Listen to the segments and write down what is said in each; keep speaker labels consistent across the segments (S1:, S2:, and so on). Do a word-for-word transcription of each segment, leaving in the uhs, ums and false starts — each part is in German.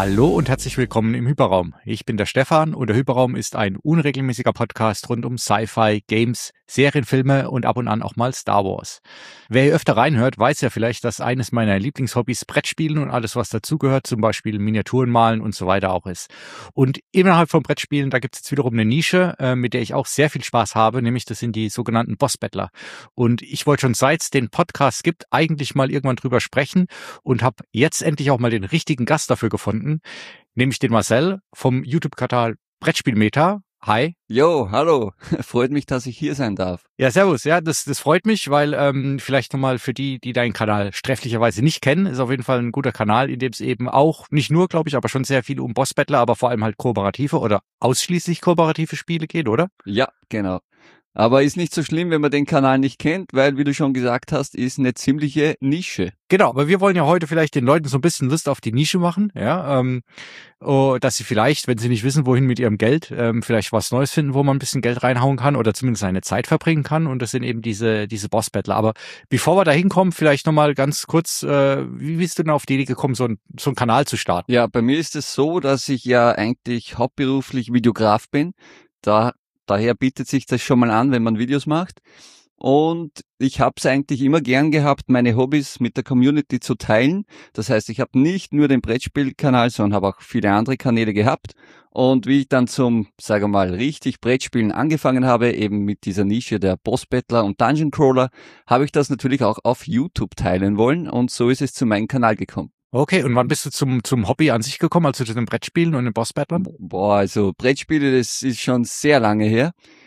S1: Hallo und herzlich willkommen im Hyperraum. Ich bin der Stefan und der Hyperraum ist ein unregelmäßiger Podcast rund um Sci-Fi, Games, Serienfilme und ab und an auch mal Star Wars. Wer hier öfter reinhört, weiß ja vielleicht, dass eines meiner Lieblingshobbys Brettspielen und alles, was dazugehört, zum Beispiel Miniaturen malen und so weiter auch ist. Und innerhalb von Brettspielen, da gibt es jetzt wiederum eine Nische, äh, mit der ich auch sehr viel Spaß habe, nämlich das sind die sogenannten Boss-Battler. Und ich wollte schon seit es den Podcast gibt, eigentlich mal irgendwann drüber sprechen und habe jetzt endlich auch mal den richtigen Gast dafür gefunden, nämlich den Marcel vom YouTube-Kanal Brettspielmeter. Hi.
S2: Jo, hallo. Freut mich, dass ich hier sein darf.
S1: Ja, servus. Ja, das, das freut mich, weil ähm, vielleicht nochmal für die, die deinen Kanal trefflicherweise nicht kennen, ist auf jeden Fall ein guter Kanal, in dem es eben auch, nicht nur, glaube ich, aber schon sehr viel um Boss-Battler, aber vor allem halt kooperative oder ausschließlich kooperative Spiele geht, oder?
S2: Ja, genau. Aber ist nicht so schlimm, wenn man den Kanal nicht kennt, weil, wie du schon gesagt hast, ist eine ziemliche Nische.
S1: Genau, aber wir wollen ja heute vielleicht den Leuten so ein bisschen Lust auf die Nische machen, ja, ähm, oh, dass sie vielleicht, wenn sie nicht wissen, wohin mit ihrem Geld, ähm, vielleicht was Neues finden, wo man ein bisschen Geld reinhauen kann oder zumindest seine Zeit verbringen kann, und das sind eben diese diese Boss-Battler. Aber bevor wir da hinkommen, vielleicht nochmal ganz kurz, äh, wie bist du denn auf die Idee gekommen, so, ein, so einen Kanal zu starten?
S2: Ja, bei mir ist es so, dass ich ja eigentlich hauptberuflich Videograf bin. Da Daher bietet sich das schon mal an, wenn man Videos macht. Und ich habe es eigentlich immer gern gehabt, meine Hobbys mit der Community zu teilen. Das heißt, ich habe nicht nur den Brettspielkanal, sondern habe auch viele andere Kanäle gehabt. Und wie ich dann zum, sagen wir mal, richtig Brettspielen angefangen habe, eben mit dieser Nische der Boss-Battler und Dungeon Crawler, habe ich das natürlich auch auf YouTube teilen wollen. Und so ist es zu meinem Kanal gekommen.
S1: Okay, und wann bist du zum zum Hobby an sich gekommen, also zu den Brettspielen und den Boss-Battlern?
S2: Boah, also Brettspiele, das ist schon sehr lange her.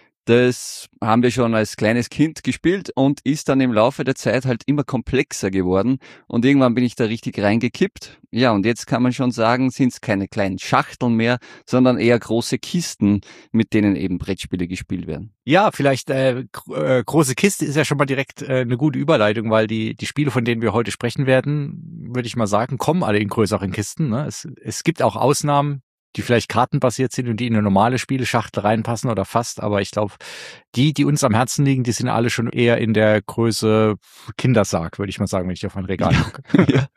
S2: Das haben wir schon als kleines Kind gespielt und ist dann im Laufe der Zeit halt immer komplexer geworden. Und irgendwann bin ich da richtig reingekippt. Ja, und jetzt kann man schon sagen, sind es keine kleinen Schachteln mehr, sondern eher große Kisten, mit denen eben Brettspiele gespielt werden.
S1: Ja, vielleicht äh, äh, große Kiste ist ja schon mal direkt äh, eine gute Überleitung, weil die die Spiele, von denen wir heute sprechen werden, würde ich mal sagen, kommen alle in größeren Kisten. Ne? Es, es gibt auch Ausnahmen, die vielleicht kartenbasiert sind und die in eine normale Spieleschachtel reinpassen oder fast, aber ich glaube, die, die uns am Herzen liegen, die sind alle schon eher in der Größe Kindersarg, würde ich mal sagen, wenn ich auf ein Regal gucke. Ja.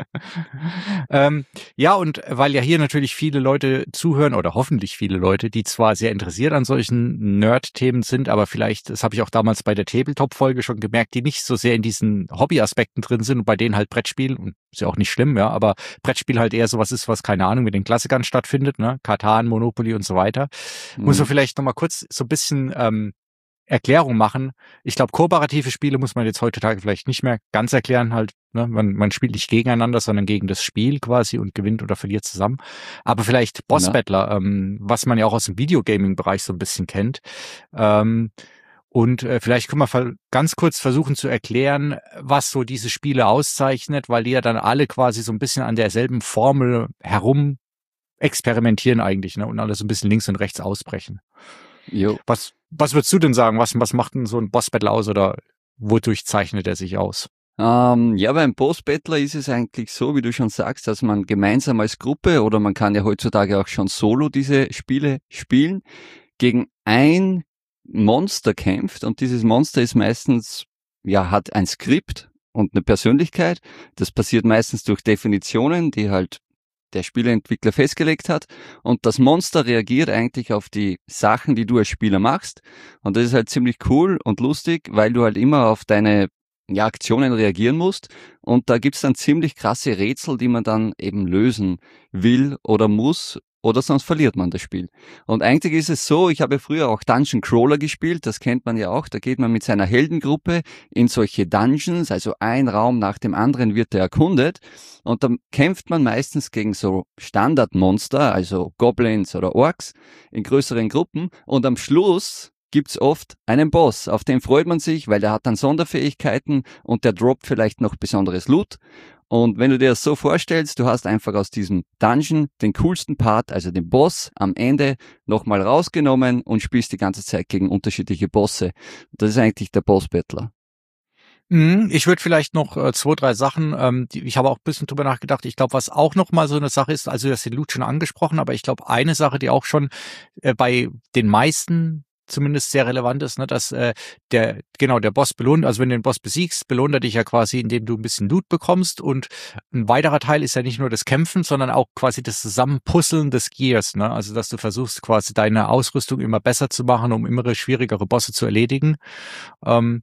S1: ähm, ja, und weil ja hier natürlich viele Leute zuhören oder hoffentlich viele Leute, die zwar sehr interessiert an solchen Nerd-Themen sind, aber vielleicht, das habe ich auch damals bei der Tabletop-Folge schon gemerkt, die nicht so sehr in diesen Hobby-Aspekten drin sind und bei denen halt Brettspiel, und ist ja auch nicht schlimm, ja, aber Brettspiel halt eher sowas ist, was, keine Ahnung, mit den Klassikern stattfindet, ne? Katan, Monopoly und so weiter. Mhm. Muss man vielleicht nochmal kurz so ein bisschen ähm, Erklärung machen. Ich glaube, kooperative Spiele muss man jetzt heutzutage vielleicht nicht mehr ganz erklären, halt, ne? Man, man spielt nicht gegeneinander, sondern gegen das Spiel quasi und gewinnt oder verliert zusammen. Aber vielleicht Boss-Battler, ähm, was man ja auch aus dem Videogaming-Bereich so ein bisschen kennt. Ähm, Und äh, vielleicht können wir ganz kurz versuchen zu erklären, was so diese Spiele auszeichnet, weil die ja dann alle quasi so ein bisschen an derselben Formel herum experimentieren eigentlich, ne, und alle so ein bisschen links und rechts ausbrechen.
S2: Jo.
S1: Was, was würdest du denn sagen? Was, was macht denn so ein Boss-Battle aus oder wodurch zeichnet er sich aus?
S2: Ähm, ja, beim Boss-Battler ist es eigentlich so, wie du schon sagst, dass man gemeinsam als Gruppe oder man kann ja heutzutage auch schon solo diese Spiele spielen, gegen ein Monster kämpft, und dieses Monster ist meistens, ja, hat ein Skript und eine Persönlichkeit. Das passiert meistens durch Definitionen, die halt der Spieleentwickler festgelegt hat, und das Monster reagiert eigentlich auf die Sachen, die du als Spieler machst, und das ist halt ziemlich cool und lustig, weil du halt immer auf deine, ja, Aktionen reagieren musst, und da gibt's dann ziemlich krasse Rätsel, die man dann eben lösen will oder muss, oder sonst verliert man das Spiel. Und eigentlich ist es so, ich habe früher auch Dungeon Crawler gespielt, das kennt man ja auch, da geht man mit seiner Heldengruppe in solche Dungeons, also ein Raum nach dem anderen wird er erkundet, und dann kämpft man meistens gegen so Standardmonster, also Goblins oder Orks in größeren Gruppen, und am Schluss gibt's oft einen Boss, auf den freut man sich, weil der hat dann Sonderfähigkeiten und der droppt vielleicht noch besonderes Loot. Und wenn du dir das so vorstellst, du hast einfach aus diesem Dungeon den coolsten Part, also den Boss, am Ende nochmal rausgenommen und spielst die ganze Zeit gegen unterschiedliche Bosse. Das ist eigentlich der Boss-Battler.
S1: Ich würde vielleicht noch äh, zwei, drei Sachen, ähm, die, ich habe auch ein bisschen drüber nachgedacht, ich glaube, was auch noch mal so eine Sache ist, also du hast den Loot schon angesprochen, aber ich glaube, eine Sache, die auch schon äh, bei den meisten zumindest sehr relevant ist, ne, dass äh, der genau der Boss belohnt, also wenn du den Boss besiegst, belohnt er dich ja quasi, indem du ein bisschen Loot bekommst und ein weiterer Teil ist ja nicht nur das Kämpfen, sondern auch quasi das Zusammenpuzzeln des Gears, ne, also dass du versuchst quasi deine Ausrüstung immer besser zu machen, um immer schwierigere Bosse zu erledigen. Ähm,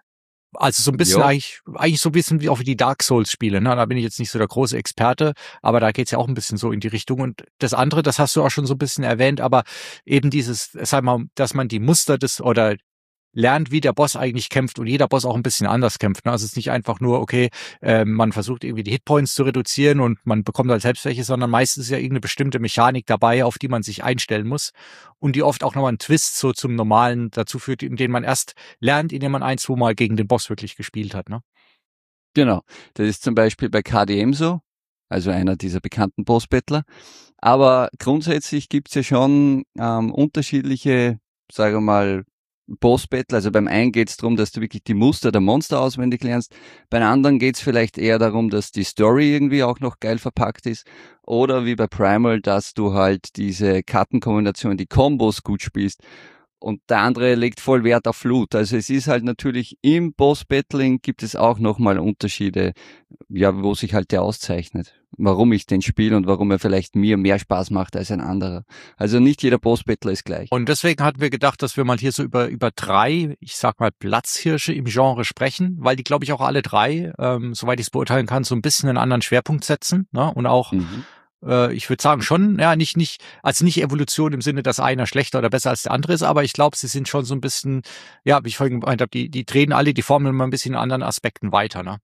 S1: Also so ein bisschen
S2: Jo.
S1: eigentlich, eigentlich so ein bisschen wie auch wie die Dark Souls Spiele, ne? Da bin ich jetzt nicht so der große Experte, aber da geht's ja auch ein bisschen so in die Richtung. Und das andere, das hast du auch schon so ein bisschen erwähnt, aber eben dieses, sag mal, dass man die Muster des oder lernt, wie der Boss eigentlich kämpft und jeder Boss auch ein bisschen anders kämpft. Ne? Also es ist nicht einfach nur, okay, äh, man versucht irgendwie die Hitpoints zu reduzieren und man bekommt halt selbst welche, sondern meistens ist ja irgendeine bestimmte Mechanik dabei, auf die man sich einstellen muss und die oft auch nochmal einen Twist so zum Normalen dazu führt, in den man erst lernt, indem man ein, zwei Mal gegen den Boss wirklich gespielt hat. Ne?
S2: Genau. Das ist zum Beispiel bei K D M so, also einer dieser bekannten Boss-Battler. Aber grundsätzlich gibt's ja schon ähm, unterschiedliche, sagen wir mal, Boss-Battle. Also beim einen geht's darum, dass du wirklich die Muster der Monster auswendig lernst. Beim anderen geht's vielleicht eher darum, dass die Story irgendwie auch noch geil verpackt ist. Oder wie bei Primal, dass du halt diese Kartenkombination, die Kombos gut spielst. Und der andere legt voll Wert auf Loot. Also es ist halt natürlich im Boss-Battling gibt es auch nochmal Unterschiede, ja, wo sich halt der auszeichnet. Warum ich den spiele und warum er vielleicht mir mehr Spaß macht als ein anderer. Also nicht jeder Boss-Battler ist gleich.
S1: Und deswegen hatten wir gedacht, dass wir mal hier so über über drei, ich sag mal, Platzhirsche im Genre sprechen, weil die, glaube ich, auch alle drei, ähm, soweit ich es beurteilen kann, so ein bisschen einen anderen Schwerpunkt setzen, ne? Und auch
S2: Mhm.
S1: ich würde sagen schon, ja, nicht, nicht, also nicht Evolution im Sinne, dass einer schlechter oder besser als der andere ist, aber ich glaube, sie sind schon so ein bisschen, ja, wie ich vorhin gemeint habe, die, die drehen alle die Formel mal ein bisschen in anderen Aspekten weiter, ne?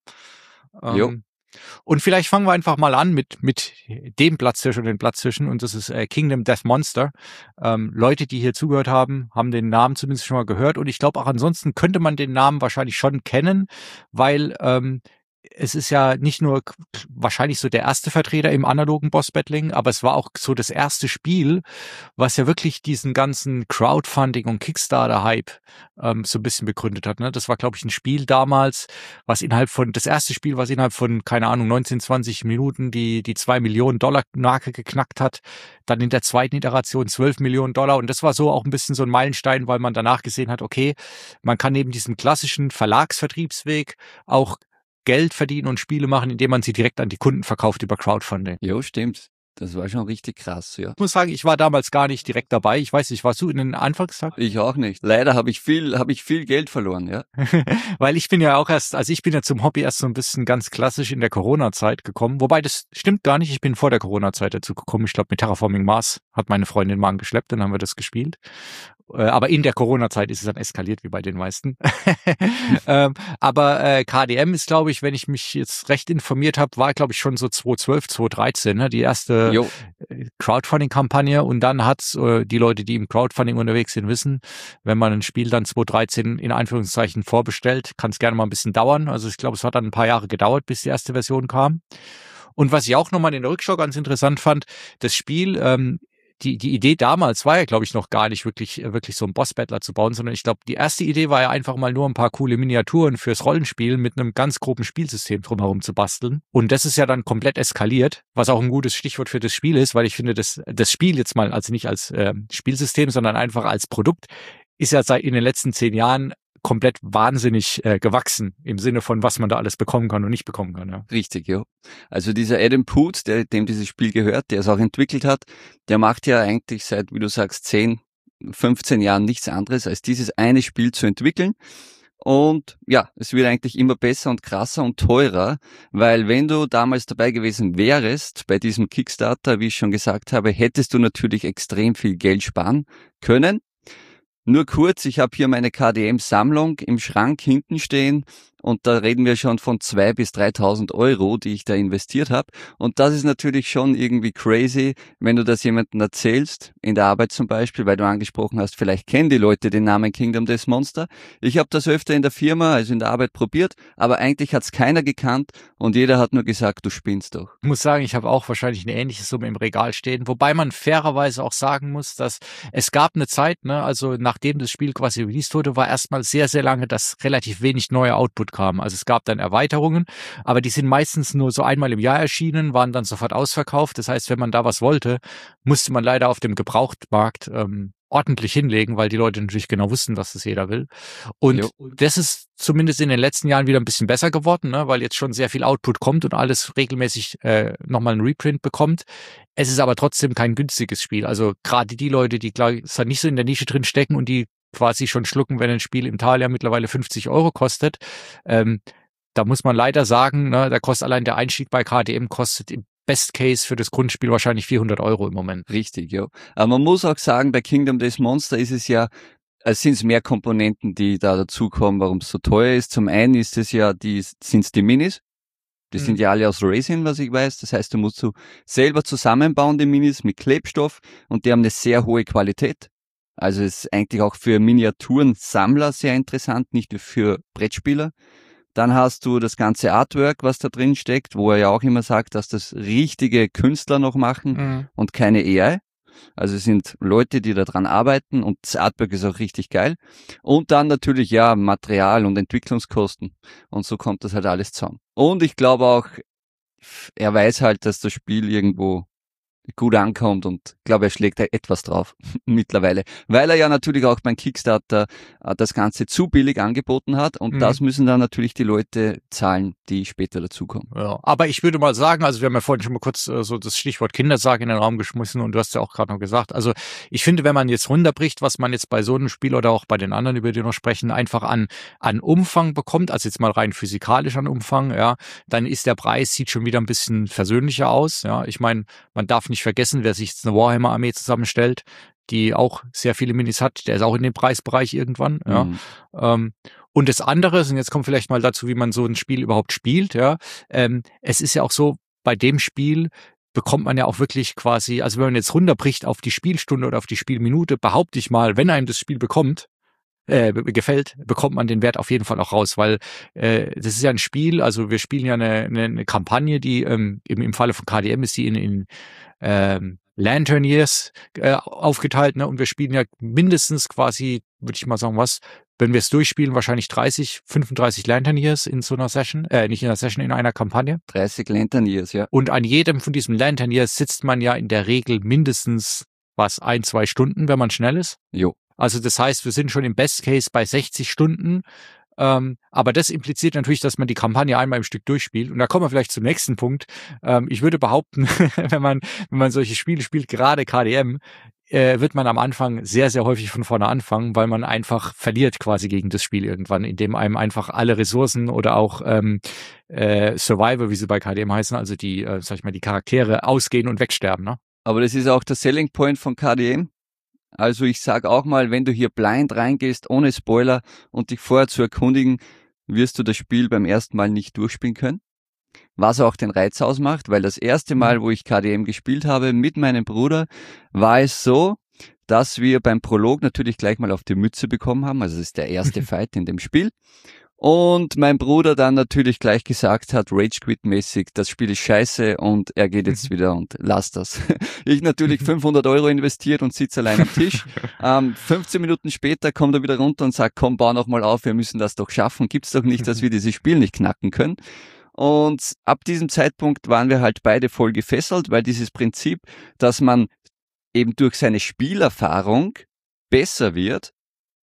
S2: Jo.
S1: Ähm, und vielleicht fangen wir einfach mal an mit, mit dem Platzhirsch und den Platzhirschen und das ist äh, Kingdom Death Monster. Ähm, Leute, die hier zugehört haben, haben den Namen zumindest schon mal gehört und ich glaube auch ansonsten könnte man den Namen wahrscheinlich schon kennen, weil, ähm, es ist ja nicht nur wahrscheinlich so der erste Vertreter im analogen Boss-Battling, aber es war auch so das erste Spiel, was ja wirklich diesen ganzen Crowdfunding- und Kickstarter-Hype ähm, so ein bisschen begründet hat. Ne? Das war, glaube ich, ein Spiel damals, was innerhalb von, das erste Spiel, was innerhalb von, keine Ahnung, neunzehn, zwanzig Minuten die die zwei Millionen Dollar Marke geknackt hat. Dann in der zweiten Iteration zwölf Millionen Dollar. Und das war so auch ein bisschen so ein Meilenstein, weil man danach gesehen hat, okay, man kann neben diesem klassischen Verlagsvertriebsweg auch Geld verdienen und Spiele machen, indem man sie direkt an die Kunden verkauft über Crowdfunding.
S2: Jo, stimmt. Das war schon richtig krass, ja.
S1: Ich muss sagen, ich war damals gar nicht direkt dabei. Ich weiß nicht, warst du in den Anfangstagen?
S2: Ich auch nicht. Leider habe ich viel, habe ich viel Geld verloren, ja.
S1: Weil ich bin ja auch erst, also ich bin ja zum Hobby erst so ein bisschen ganz klassisch in der Corona-Zeit gekommen. Wobei das stimmt gar nicht. Ich bin vor der Corona-Zeit dazu gekommen. Ich glaube, mit Terraforming Mars hat meine Freundin mal angeschleppt, dann haben wir das gespielt. Aber in der Corona-Zeit ist es dann eskaliert, wie bei den meisten. ähm, aber äh, K D M ist, glaube ich, wenn ich mich jetzt recht informiert habe, war, glaube ich, schon so zwanzig zwölf, zwanzig dreizehn, ne? Die erste
S2: Jo.
S1: Crowdfunding-Kampagne. Und dann hat's äh, die Leute, die im Crowdfunding unterwegs sind, wissen, wenn man ein Spiel dann zwanzig dreizehn in Anführungszeichen vorbestellt, kann es gerne mal ein bisschen dauern. Also ich glaube, es hat dann ein paar Jahre gedauert, bis die erste Version kam. Und was ich auch nochmal in der Rückschau ganz interessant fand, das Spiel, ähm, die die Idee damals war ja, glaube ich, noch gar nicht wirklich wirklich so einen Boss-Battler zu bauen, sondern ich glaube, die erste Idee war ja einfach mal nur ein paar coole Miniaturen fürs Rollenspiel mit einem ganz groben Spielsystem drumherum zu basteln. Und das ist ja dann komplett eskaliert, was auch ein gutes Stichwort für das Spiel ist, weil ich finde, das das Spiel jetzt mal, also nicht als äh, Spielsystem, sondern einfach als Produkt, ist ja seit in den letzten zehn Jahren komplett wahnsinnig äh, gewachsen im Sinne von, was man da alles bekommen kann und nicht bekommen kann. Ja.
S2: Richtig, ja. Also dieser Adam Poots, der, dem dieses Spiel gehört, der es auch entwickelt hat, der macht ja eigentlich seit, wie du sagst, zehn, fünfzehn Jahren nichts anderes, als dieses eine Spiel zu entwickeln. Und ja, es wird eigentlich immer besser und krasser und teurer, weil wenn du damals dabei gewesen wärst bei diesem Kickstarter, wie ich schon gesagt habe, hättest du natürlich extrem viel Geld sparen können. Nur kurz, ich habe hier meine K D M-Sammlung im Schrank hinten stehen und da reden wir schon von zweitausend bis dreitausend Euro, die ich da investiert habe. Und das ist natürlich schon irgendwie crazy, wenn du das jemandem erzählst, in der Arbeit zum Beispiel, weil du angesprochen hast, vielleicht kennen die Leute den Namen Kingdom Death Monster. Ich habe das öfter in der Firma, also in der Arbeit probiert, aber eigentlich hat's keiner gekannt und jeder hat nur gesagt, du spinnst doch.
S1: Ich muss sagen, ich habe auch wahrscheinlich eine ähnliche Summe im Regal stehen, wobei man fairerweise auch sagen muss, dass es gab eine Zeit, ne, also nachdem das Spiel quasi released wurde, war erstmal sehr, sehr lange, dass relativ wenig neuer Output kam. Also es gab dann Erweiterungen, aber die sind meistens nur so einmal im Jahr erschienen, waren dann sofort ausverkauft. Das heißt, wenn man da was wollte, musste man leider auf dem Gebrauchtmarkt ähm, ordentlich hinlegen, weil die Leute natürlich genau wussten, dass das jeder will. Und jo. das ist zumindest in den letzten Jahren wieder ein bisschen besser geworden, ne, weil jetzt schon sehr viel Output kommt und alles regelmäßig äh, nochmal einen Reprint bekommt. Es ist aber trotzdem kein günstiges Spiel. Also gerade die Leute, die klar ist halt nicht so in der Nische drin stecken und die quasi schon schlucken, wenn ein Spiel im Thalia mittlerweile fünfzig Euro kostet, ähm, da muss man leider sagen, ne, da kostet allein der Einstieg bei K D M kostet im Best Case für das Grundspiel wahrscheinlich vierhundert Euro im Moment.
S2: Richtig, ja. Aber man muss auch sagen, bei Kingdom Death Monster ist es ja, es sind mehr Komponenten, die da dazukommen, warum es so teuer ist. Zum einen ist es ja, die sind es die Minis. Die mhm. sind ja alle aus Resin, was ich weiß. Das heißt, du musst so selber zusammenbauen, die Minis mit Klebstoff, und die haben eine sehr hohe Qualität. Also es ist eigentlich auch für Miniaturensammler sehr interessant, nicht nur für Brettspieler. Dann hast du das ganze Artwork, was da drin steckt, wo er ja auch immer sagt, dass das richtige Künstler noch machen mhm. und keine A I. Also es sind Leute, die da dran arbeiten, und das Artwork ist auch richtig geil. Und dann natürlich, ja, Material und Entwicklungskosten. Und so kommt das halt alles zusammen. Und ich glaube auch, er weiß halt, dass das Spiel irgendwo gut ankommt, und ich glaube, er schlägt da etwas drauf mittlerweile, weil er ja natürlich auch beim Kickstarter äh, das Ganze zu billig angeboten hat, und mhm. das müssen dann natürlich die Leute zahlen, die später dazukommen.
S1: Ja, aber ich würde mal sagen, also wir haben ja vorhin schon mal kurz äh, so das Stichwort Kindersarg in den Raum geschmissen, und du hast ja auch gerade noch gesagt, also ich finde, wenn man jetzt runterbricht, was man jetzt bei so einem Spiel oder auch bei den anderen, über die wir noch sprechen, einfach an an Umfang bekommt, also jetzt mal rein physikalisch an Umfang, ja, dann ist der Preis, sieht schon wieder ein bisschen versöhnlicher aus, ja, ich meine, man darf nicht vergessen, wer sich jetzt eine Warhammer-Armee zusammenstellt, die auch sehr viele Minis hat, der ist auch in dem Preisbereich irgendwann. Ja. Mhm. Ähm, und das andere, und jetzt kommt vielleicht mal dazu, wie man so ein Spiel überhaupt spielt. Ja, ähm, es ist ja auch so, bei dem Spiel bekommt man ja auch wirklich quasi, also wenn man jetzt runterbricht auf die Spielstunde oder auf die Spielminute, behaupte ich mal, wenn einem das Spiel bekommt, Äh, gefällt, bekommt man den Wert auf jeden Fall auch raus, weil äh, das ist ja ein Spiel, also wir spielen ja eine, eine, eine Kampagne, die ähm, im, im Falle von K D M ist die in, in ähm, Lantern Years äh, aufgeteilt, ne? Und wir spielen ja mindestens quasi, würde ich mal sagen, was, wenn wir es durchspielen, wahrscheinlich dreißig, fünfunddreißig Lantern Years in so einer Session, äh, nicht in einer Session, in einer Kampagne.
S2: dreißig Lantern Years, ja.
S1: Und an jedem von diesen Lantern Years sitzt man ja in der Regel mindestens was, ein, zwei Stunden, wenn man schnell ist.
S2: Jo.
S1: Also das heißt, wir sind schon im Best Case bei sechzig Stunden. Ähm, aber das impliziert natürlich, dass man die Kampagne einmal im Stück durchspielt. Und da kommen wir vielleicht zum nächsten Punkt. Ähm, ich würde behaupten, wenn man wenn man solche Spiele spielt, gerade K D M, äh, wird man am Anfang sehr, sehr häufig von vorne anfangen, weil man einfach verliert quasi gegen das Spiel irgendwann, indem einem einfach alle Ressourcen oder auch ähm, äh, Survivor, wie sie bei K D M heißen, also die, äh, sag ich mal, die Charaktere ausgehen und wegsterben. Ne?
S2: Aber das ist auch der Selling Point von K D M. Also ich sag auch mal, wenn du hier blind reingehst, ohne Spoiler, und dich vorher zu erkundigen, wirst du das Spiel beim ersten Mal nicht durchspielen können. Was auch den Reiz ausmacht, weil das erste Mal, wo ich K D M gespielt habe mit meinem Bruder, war es so, dass wir beim Prolog natürlich gleich mal auf die Mütze bekommen haben. Also das ist der erste Fight in dem Spiel. Und mein Bruder dann natürlich gleich gesagt hat, Rage-Quit-mäßig, das Spiel ist scheiße und er geht jetzt wieder und lasst das. Ich natürlich fünfhundert Euro investiert und sitze allein am Tisch. Ähm, fünfzehn Minuten später kommt er wieder runter und sagt, komm, bau noch mal auf, wir müssen das doch schaffen. Gibt's doch nicht, dass wir dieses Spiel nicht knacken können. Und ab diesem Zeitpunkt waren wir halt beide voll gefesselt, weil dieses Prinzip, dass man eben durch seine Spielerfahrung besser wird,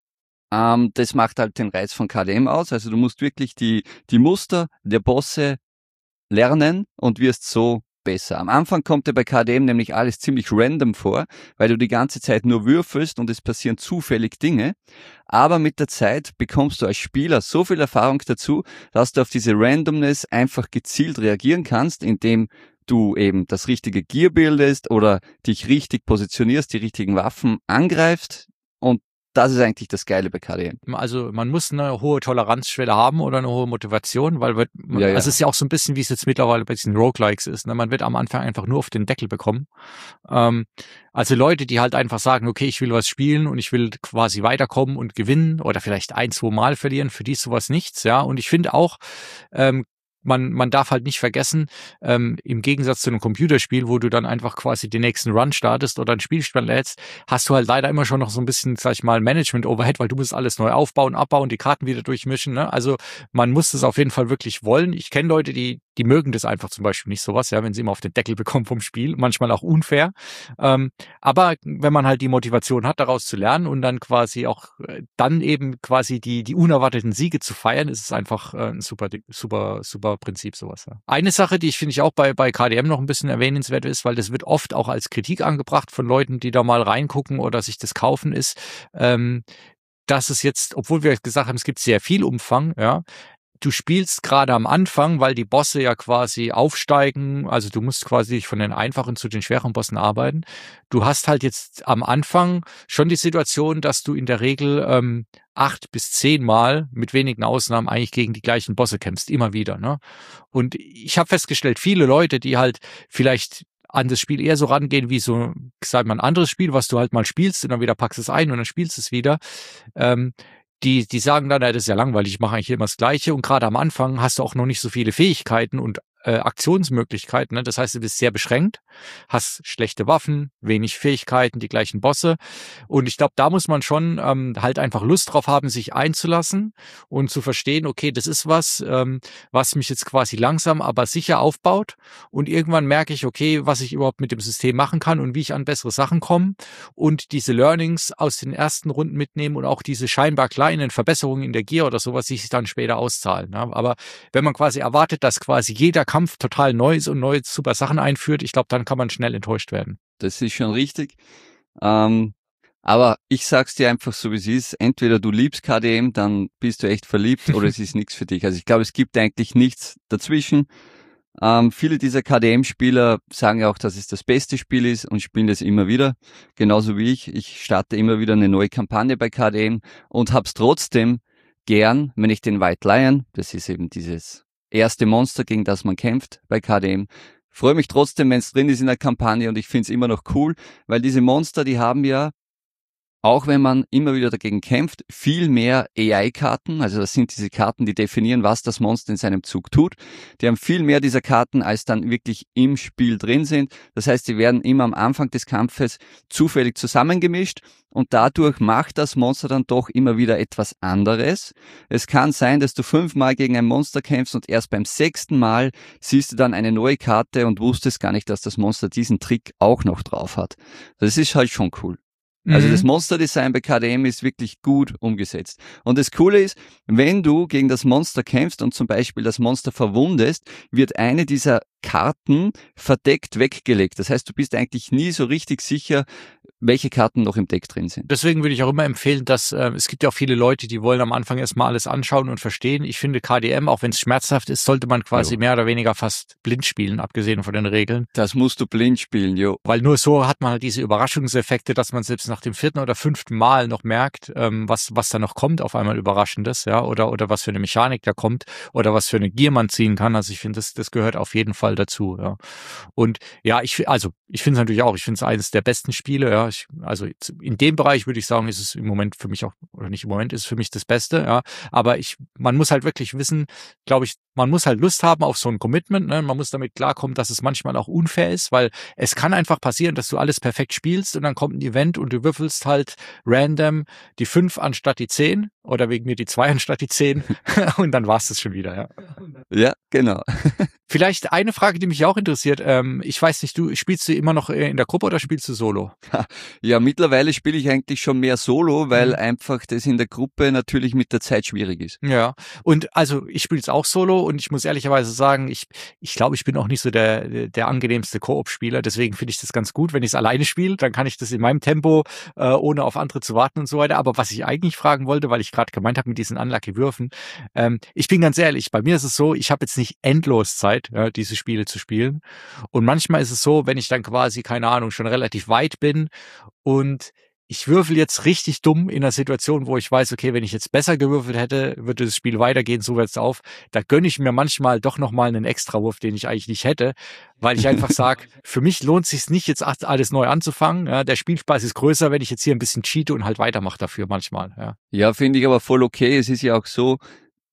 S2: Ähm, das macht halt den Reiz von K D M aus. Also du musst wirklich die, die Muster der Bosse lernen und wirst so besser. Am Anfang kommt dir bei K D M nämlich alles ziemlich random vor, weil du die ganze Zeit nur würfelst und es passieren zufällig Dinge. Aber mit der Zeit bekommst du als Spieler so viel Erfahrung dazu, dass du auf diese Randomness einfach gezielt reagieren kannst, indem du eben das richtige Gear bildest oder dich richtig positionierst, die richtigen Waffen angreifst, und das ist eigentlich das Geile bei K D M.
S1: Also man muss eine hohe Toleranzschwelle haben oder eine hohe Motivation, weil wird, man, ja, ja. Also es ist ja auch so ein bisschen, wie es jetzt mittlerweile bei diesen Roguelikes ist. Ne? Man wird am Anfang einfach nur auf den Deckel bekommen. Ähm, also Leute, die halt einfach sagen, okay, ich will was spielen und ich will quasi weiterkommen und gewinnen oder vielleicht ein, zwei Mal verlieren, für die ist sowas nichts. Ja. Und ich finde auch, ähm, Man, man darf halt nicht vergessen, ähm, im Gegensatz zu einem Computerspiel, wo du dann einfach quasi den nächsten Run startest oder ein Spielstand lädst, hast du halt leider immer schon noch so ein bisschen, sag ich mal, Management-Overhead, weil du musst alles neu aufbauen, abbauen, die Karten wieder durchmischen. Ne? Also man muss es auf jeden Fall wirklich wollen. Ich kenne Leute, die die mögen das einfach zum Beispiel nicht sowas, ja, wenn sie immer auf den Deckel bekommen vom Spiel, manchmal auch unfair. Ähm, aber wenn man halt die Motivation hat, daraus zu lernen und dann quasi auch äh, dann eben quasi die die unerwarteten Siege zu feiern, ist es einfach äh, ein super super super Prinzip sowas. Ja. Eine Sache, die ich finde ich auch bei bei K D M noch ein bisschen erwähnenswert ist, weil das wird oft auch als Kritik angebracht von Leuten, die da mal reingucken oder sich das kaufen, ist, ähm, dass es jetzt, obwohl wir gesagt haben, es gibt sehr viel Umfang, ja, du spielst gerade am Anfang, weil die Bosse ja quasi aufsteigen, also du musst quasi von den einfachen zu den schweren Bossen arbeiten. Du hast halt jetzt am Anfang schon die Situation, dass du in der Regel ähm, acht bis zehn Mal, mit wenigen Ausnahmen, eigentlich gegen die gleichen Bosse kämpfst, immer wieder, ne? Und ich habe festgestellt, viele Leute, die halt vielleicht an das Spiel eher so rangehen wie so, sag mal, ein anderes Spiel, was du halt mal spielst und dann wieder packst es ein und dann spielst es wieder, ähm, Die, die sagen dann, ja, das ist ja langweilig, ich mache eigentlich immer das Gleiche. Und gerade am Anfang hast du auch noch nicht so viele Fähigkeiten und äh, Aktionsmöglichkeiten. Ne? Das heißt, du bist sehr beschränkt, hast schlechte Waffen, wenig Fähigkeiten, die gleichen Bosse. Und ich glaube, da muss man schon ähm, halt einfach Lust drauf haben, sich einzulassen und zu verstehen, okay, das ist was, ähm, was mich jetzt quasi langsam, aber sicher aufbaut. Und irgendwann merke ich, okay, was ich überhaupt mit dem System machen kann und wie ich an bessere Sachen komme. Und diese Learnings aus den ersten Runden mitnehmen und auch diese scheinbar kleinen Verbesserungen in der Gear oder sowas, die sich dann später auszahlen. Ne? Aber wenn man quasi erwartet, dass quasi jeder Kampf total neu ist und neue super Sachen einführt, ich glaube, dann kann man schnell enttäuscht werden.
S2: Das ist schon richtig. Ähm, aber ich sag's dir einfach so, wie es ist. Entweder du liebst K D M, dann bist du echt verliebt, oder es ist nichts für dich. Also ich glaube, es gibt eigentlich nichts dazwischen. Ähm, viele dieser K D M-Spieler sagen ja auch, dass es das beste Spiel ist und spielen das immer wieder. Genauso wie ich. Ich starte immer wieder eine neue Kampagne bei K D M und hab's trotzdem gern, wenn ich den White Lion, das ist eben dieses erste Monster, gegen das man kämpft bei K D M, freue mich trotzdem, wenn es drin ist in der Kampagne, und ich finde es immer noch cool, weil diese Monster, die haben ja, auch wenn man immer wieder dagegen kämpft, viel mehr A I-Karten, also das sind diese Karten, die definieren, was das Monster in seinem Zug tut. Die haben viel mehr dieser Karten, als dann wirklich im Spiel drin sind. Das heißt, die werden immer am Anfang des Kampfes zufällig zusammengemischt und dadurch macht das Monster dann doch immer wieder etwas anderes. Es kann sein, dass du fünfmal gegen ein Monster kämpfst und erst beim sechsten Mal siehst du dann eine neue Karte und wusstest gar nicht, dass das Monster diesen Trick auch noch drauf hat. Das ist halt schon cool. Also das Monsterdesign bei K D M ist wirklich gut umgesetzt. Und das Coole ist, wenn du gegen das Monster kämpfst und zum Beispiel das Monster verwundest, wird eine dieser Karten verdeckt weggelegt. Das heißt, du bist eigentlich nie so richtig sicher, welche Karten noch im Deck drin sind.
S1: Deswegen würde ich auch immer empfehlen, dass äh, es gibt ja auch viele Leute, die wollen am Anfang erstmal alles anschauen und verstehen. Ich finde K D M, auch wenn es schmerzhaft ist, sollte man quasi jo. mehr oder weniger fast blind spielen, abgesehen von den Regeln.
S2: Das musst du blind spielen, jo.
S1: Weil nur so hat man halt diese Überraschungseffekte, dass man selbst nach dem vierten oder fünften Mal noch merkt, ähm, was was da noch kommt, auf einmal Überraschendes, ja, oder oder was für eine Mechanik da kommt oder was für eine Gear man ziehen kann. Also ich finde, das das gehört auf jeden Fall dazu, ja. Und ja, ich also ich finde es natürlich auch, ich finde es eines der besten Spiele, ja. Ich, also in dem Bereich würde ich sagen, ist es im Moment für mich auch, oder nicht im Moment, ist es für mich das Beste, ja. Aber ich, man muss halt wirklich wissen, glaube ich, man muss halt Lust haben auf so ein Commitment, ne? Man muss damit klarkommen, dass es manchmal auch unfair ist, weil es kann einfach passieren, dass du alles perfekt spielst und dann kommt ein Event und du würfelst halt random die fünf anstatt die zehn oder wegen mir die zwei anstatt die zehn und dann war's das schon wieder, ja.
S2: Ja, genau.
S1: Vielleicht eine Frage, die mich auch interessiert. Ähm, ich weiß nicht, du spielst du immer noch in der Gruppe oder spielst du Solo?
S2: Ja, mittlerweile spiele ich eigentlich schon mehr Solo, weil mhm. einfach das in der Gruppe natürlich mit der Zeit schwierig ist.
S1: Ja, und also ich spiele jetzt auch Solo und ich muss ehrlicherweise sagen, ich ich glaube, ich bin auch nicht so der der angenehmste Koop-Spieler, deswegen finde ich das ganz gut, wenn ich es alleine spiele, dann kann ich das in meinem Tempo, äh, ohne auf andere zu warten und so weiter. Aber was ich eigentlich fragen wollte, weil ich gerade gemeint habe mit diesen Unlucky-Würfen, ähm, ich bin ganz ehrlich, bei mir ist es so, ich habe jetzt nicht endlos Zeit, ja, diese Spiele zu spielen. Und manchmal ist es so, wenn ich dann quasi, keine Ahnung, schon relativ weit bin und ich würfel jetzt richtig dumm in einer Situation, wo ich weiß, okay, wenn ich jetzt besser gewürfelt hätte, würde das Spiel weitergehen, so wird's auf. Da gönne ich mir manchmal doch nochmal einen Extrawurf, den ich eigentlich nicht hätte, weil ich einfach sage, für mich lohnt es sich nicht, jetzt alles neu anzufangen. Ja, der Spielspaß ist größer, wenn ich jetzt hier ein bisschen cheate und halt weitermache dafür manchmal. Ja,
S2: ja, finde ich aber voll okay. Es ist ja auch so,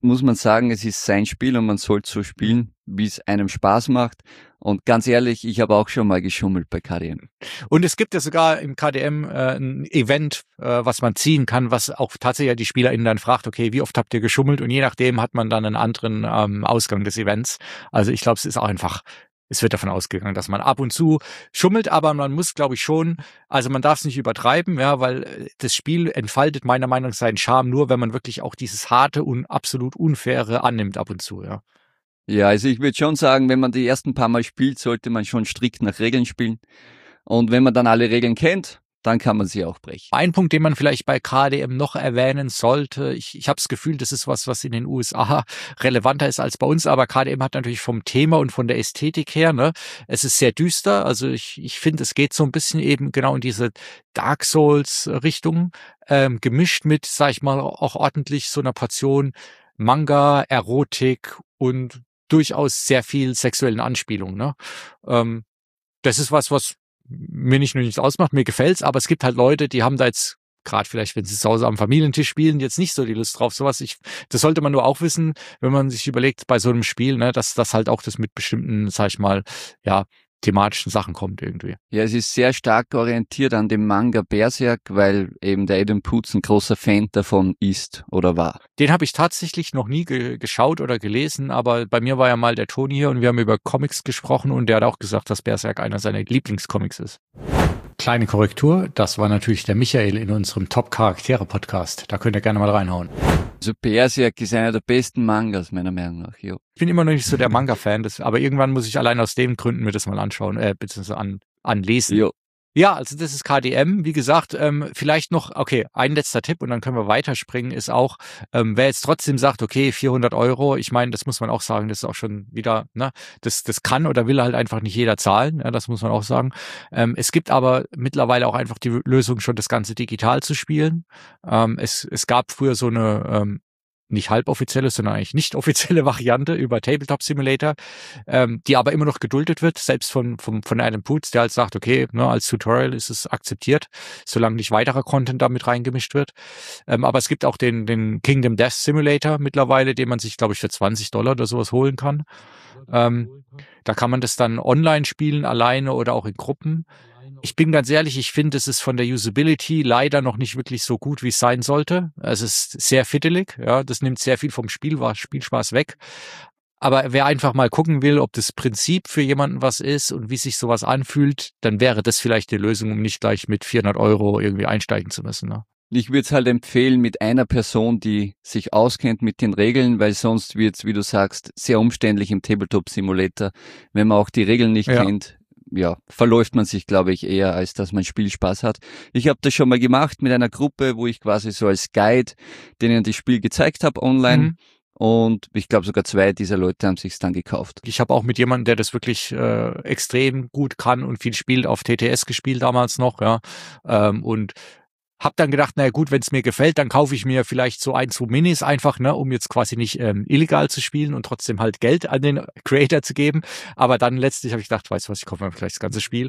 S2: muss man sagen, es ist sein Spiel und man sollte so spielen, wie es einem Spaß macht. Und ganz ehrlich, ich habe auch schon mal geschummelt bei K D M.
S1: Und es gibt ja sogar im K D M äh, ein Event, äh, was man ziehen kann, was auch tatsächlich die SpielerInnen dann fragt, okay, wie oft habt ihr geschummelt? Und je nachdem hat man dann einen anderen ähm, Ausgang des Events. Also ich glaube, es ist auch einfach, es wird davon ausgegangen, dass man ab und zu schummelt, aber man muss, glaube ich, schon, also man darf es nicht übertreiben, ja, weil das Spiel entfaltet meiner Meinung nach seinen Charme nur, wenn man wirklich auch dieses harte und absolut unfaire annimmt ab und zu, ja.
S2: Ja, also ich würde schon sagen, wenn man die ersten paar Mal spielt, sollte man schon strikt nach Regeln spielen. Und wenn man dann alle Regeln kennt, dann kann man sie auch brechen.
S1: Ein Punkt, den man vielleicht bei K D M noch erwähnen sollte, ich, ich habe das Gefühl, das ist was, was in den U S A relevanter ist als bei uns, aber K D M hat natürlich vom Thema und von der Ästhetik her, ne, es ist sehr düster, also ich, ich finde, es geht so ein bisschen eben genau in diese Dark Souls Richtung, ähm, gemischt mit, sag ich mal, auch ordentlich so einer Portion Manga, Erotik und durchaus sehr viel sexuellen Anspielungen, ne, ähm, das ist was, was mir nicht nur nichts ausmacht, mir gefällt's, aber es gibt halt Leute, die haben da jetzt, gerade vielleicht, wenn sie zu Hause am Familientisch spielen, jetzt nicht so die Lust drauf, sowas. Ich, das sollte man nur auch wissen, wenn man sich überlegt, bei so einem Spiel, ne, dass das halt auch das mit bestimmten, sag ich mal, ja, thematischen Sachen kommt irgendwie.
S2: Ja, es ist sehr stark orientiert an dem Manga Berserk, weil eben der Adam Putz ein großer Fan davon ist oder war.
S1: Den habe ich tatsächlich noch nie ge- geschaut oder gelesen, aber bei mir war ja mal der Toni hier und wir haben über Comics gesprochen und der hat auch gesagt, dass Berserk einer seiner Lieblingscomics ist. Kleine Korrektur, das war natürlich der Michael in unserem Top-Charaktere-Podcast. Da könnt ihr gerne mal reinhauen.
S2: Also Berserk ist einer der besten Mangas, meiner Meinung nach, jo.
S1: Ich bin immer noch nicht so der Manga-Fan, das, aber irgendwann muss ich allein aus den Gründen mir das mal anschauen, äh, beziehungsweise an, anlesen.
S2: Jo.
S1: Ja, also das ist K D M. Wie gesagt, ähm, vielleicht noch, okay, ein letzter Tipp und dann können wir weiterspringen, ist auch, ähm, wer jetzt trotzdem sagt, okay, vierhundert Euro, ich meine, das muss man auch sagen, das ist auch schon wieder, ne, das das kann oder will halt einfach nicht jeder zahlen, ja, das muss man auch sagen. Ähm, es gibt aber mittlerweile auch einfach die Lösung, schon das Ganze digital zu spielen. Ähm, es es gab früher so eine, ähm, nicht halboffizielle, sondern eigentlich nicht offizielle Variante über Tabletop Simulator, ähm, die aber immer noch geduldet wird, selbst von, von, von einem Putz, der halt sagt, okay, ne, als Tutorial ist es akzeptiert, solange nicht weiterer Content damit reingemischt wird. Ähm, aber es gibt auch den, den Kingdom Death Simulator mittlerweile, den man sich, glaube ich, für zwanzig Dollar oder sowas holen kann. Ähm, da kann man das dann online spielen, alleine oder auch in Gruppen. Ich bin ganz ehrlich, ich finde, es ist von der Usability leider noch nicht wirklich so gut, wie es sein sollte. Es ist sehr fiddelig, ja, das nimmt sehr viel vom Spiel, Spielspaß weg. Aber wer einfach mal gucken will, ob das Prinzip für jemanden was ist und wie sich sowas anfühlt, dann wäre das vielleicht die Lösung, um nicht gleich mit vierhundert Euro irgendwie einsteigen zu müssen. Ne?
S2: Ich würde es halt empfehlen mit einer Person, die sich auskennt mit den Regeln, weil sonst wird es, wie du sagst, sehr umständlich im Tabletop Simulator, wenn man auch die Regeln nicht
S1: ja.
S2: kennt. Ja, verläuft man sich, glaube ich, eher, als dass man Spielspaß hat. Ich habe das schon mal gemacht mit einer Gruppe, wo ich quasi so als Guide denen das Spiel gezeigt habe online. Mhm. Und ich glaube, sogar zwei dieser Leute haben sich's dann gekauft.
S1: Ich habe auch mit jemandem, der das wirklich äh, extrem gut kann und viel spielt, auf T T S gespielt damals noch, ja. Ähm, und hab dann gedacht, na gut, wenn es mir gefällt, dann kaufe ich mir vielleicht so ein, zwei Minis einfach, ne, um jetzt quasi nicht ähm, illegal zu spielen und trotzdem halt Geld an den Creator zu geben. Aber dann letztlich habe ich gedacht, weißt du was, ich kaufe mir vielleicht das ganze Spiel.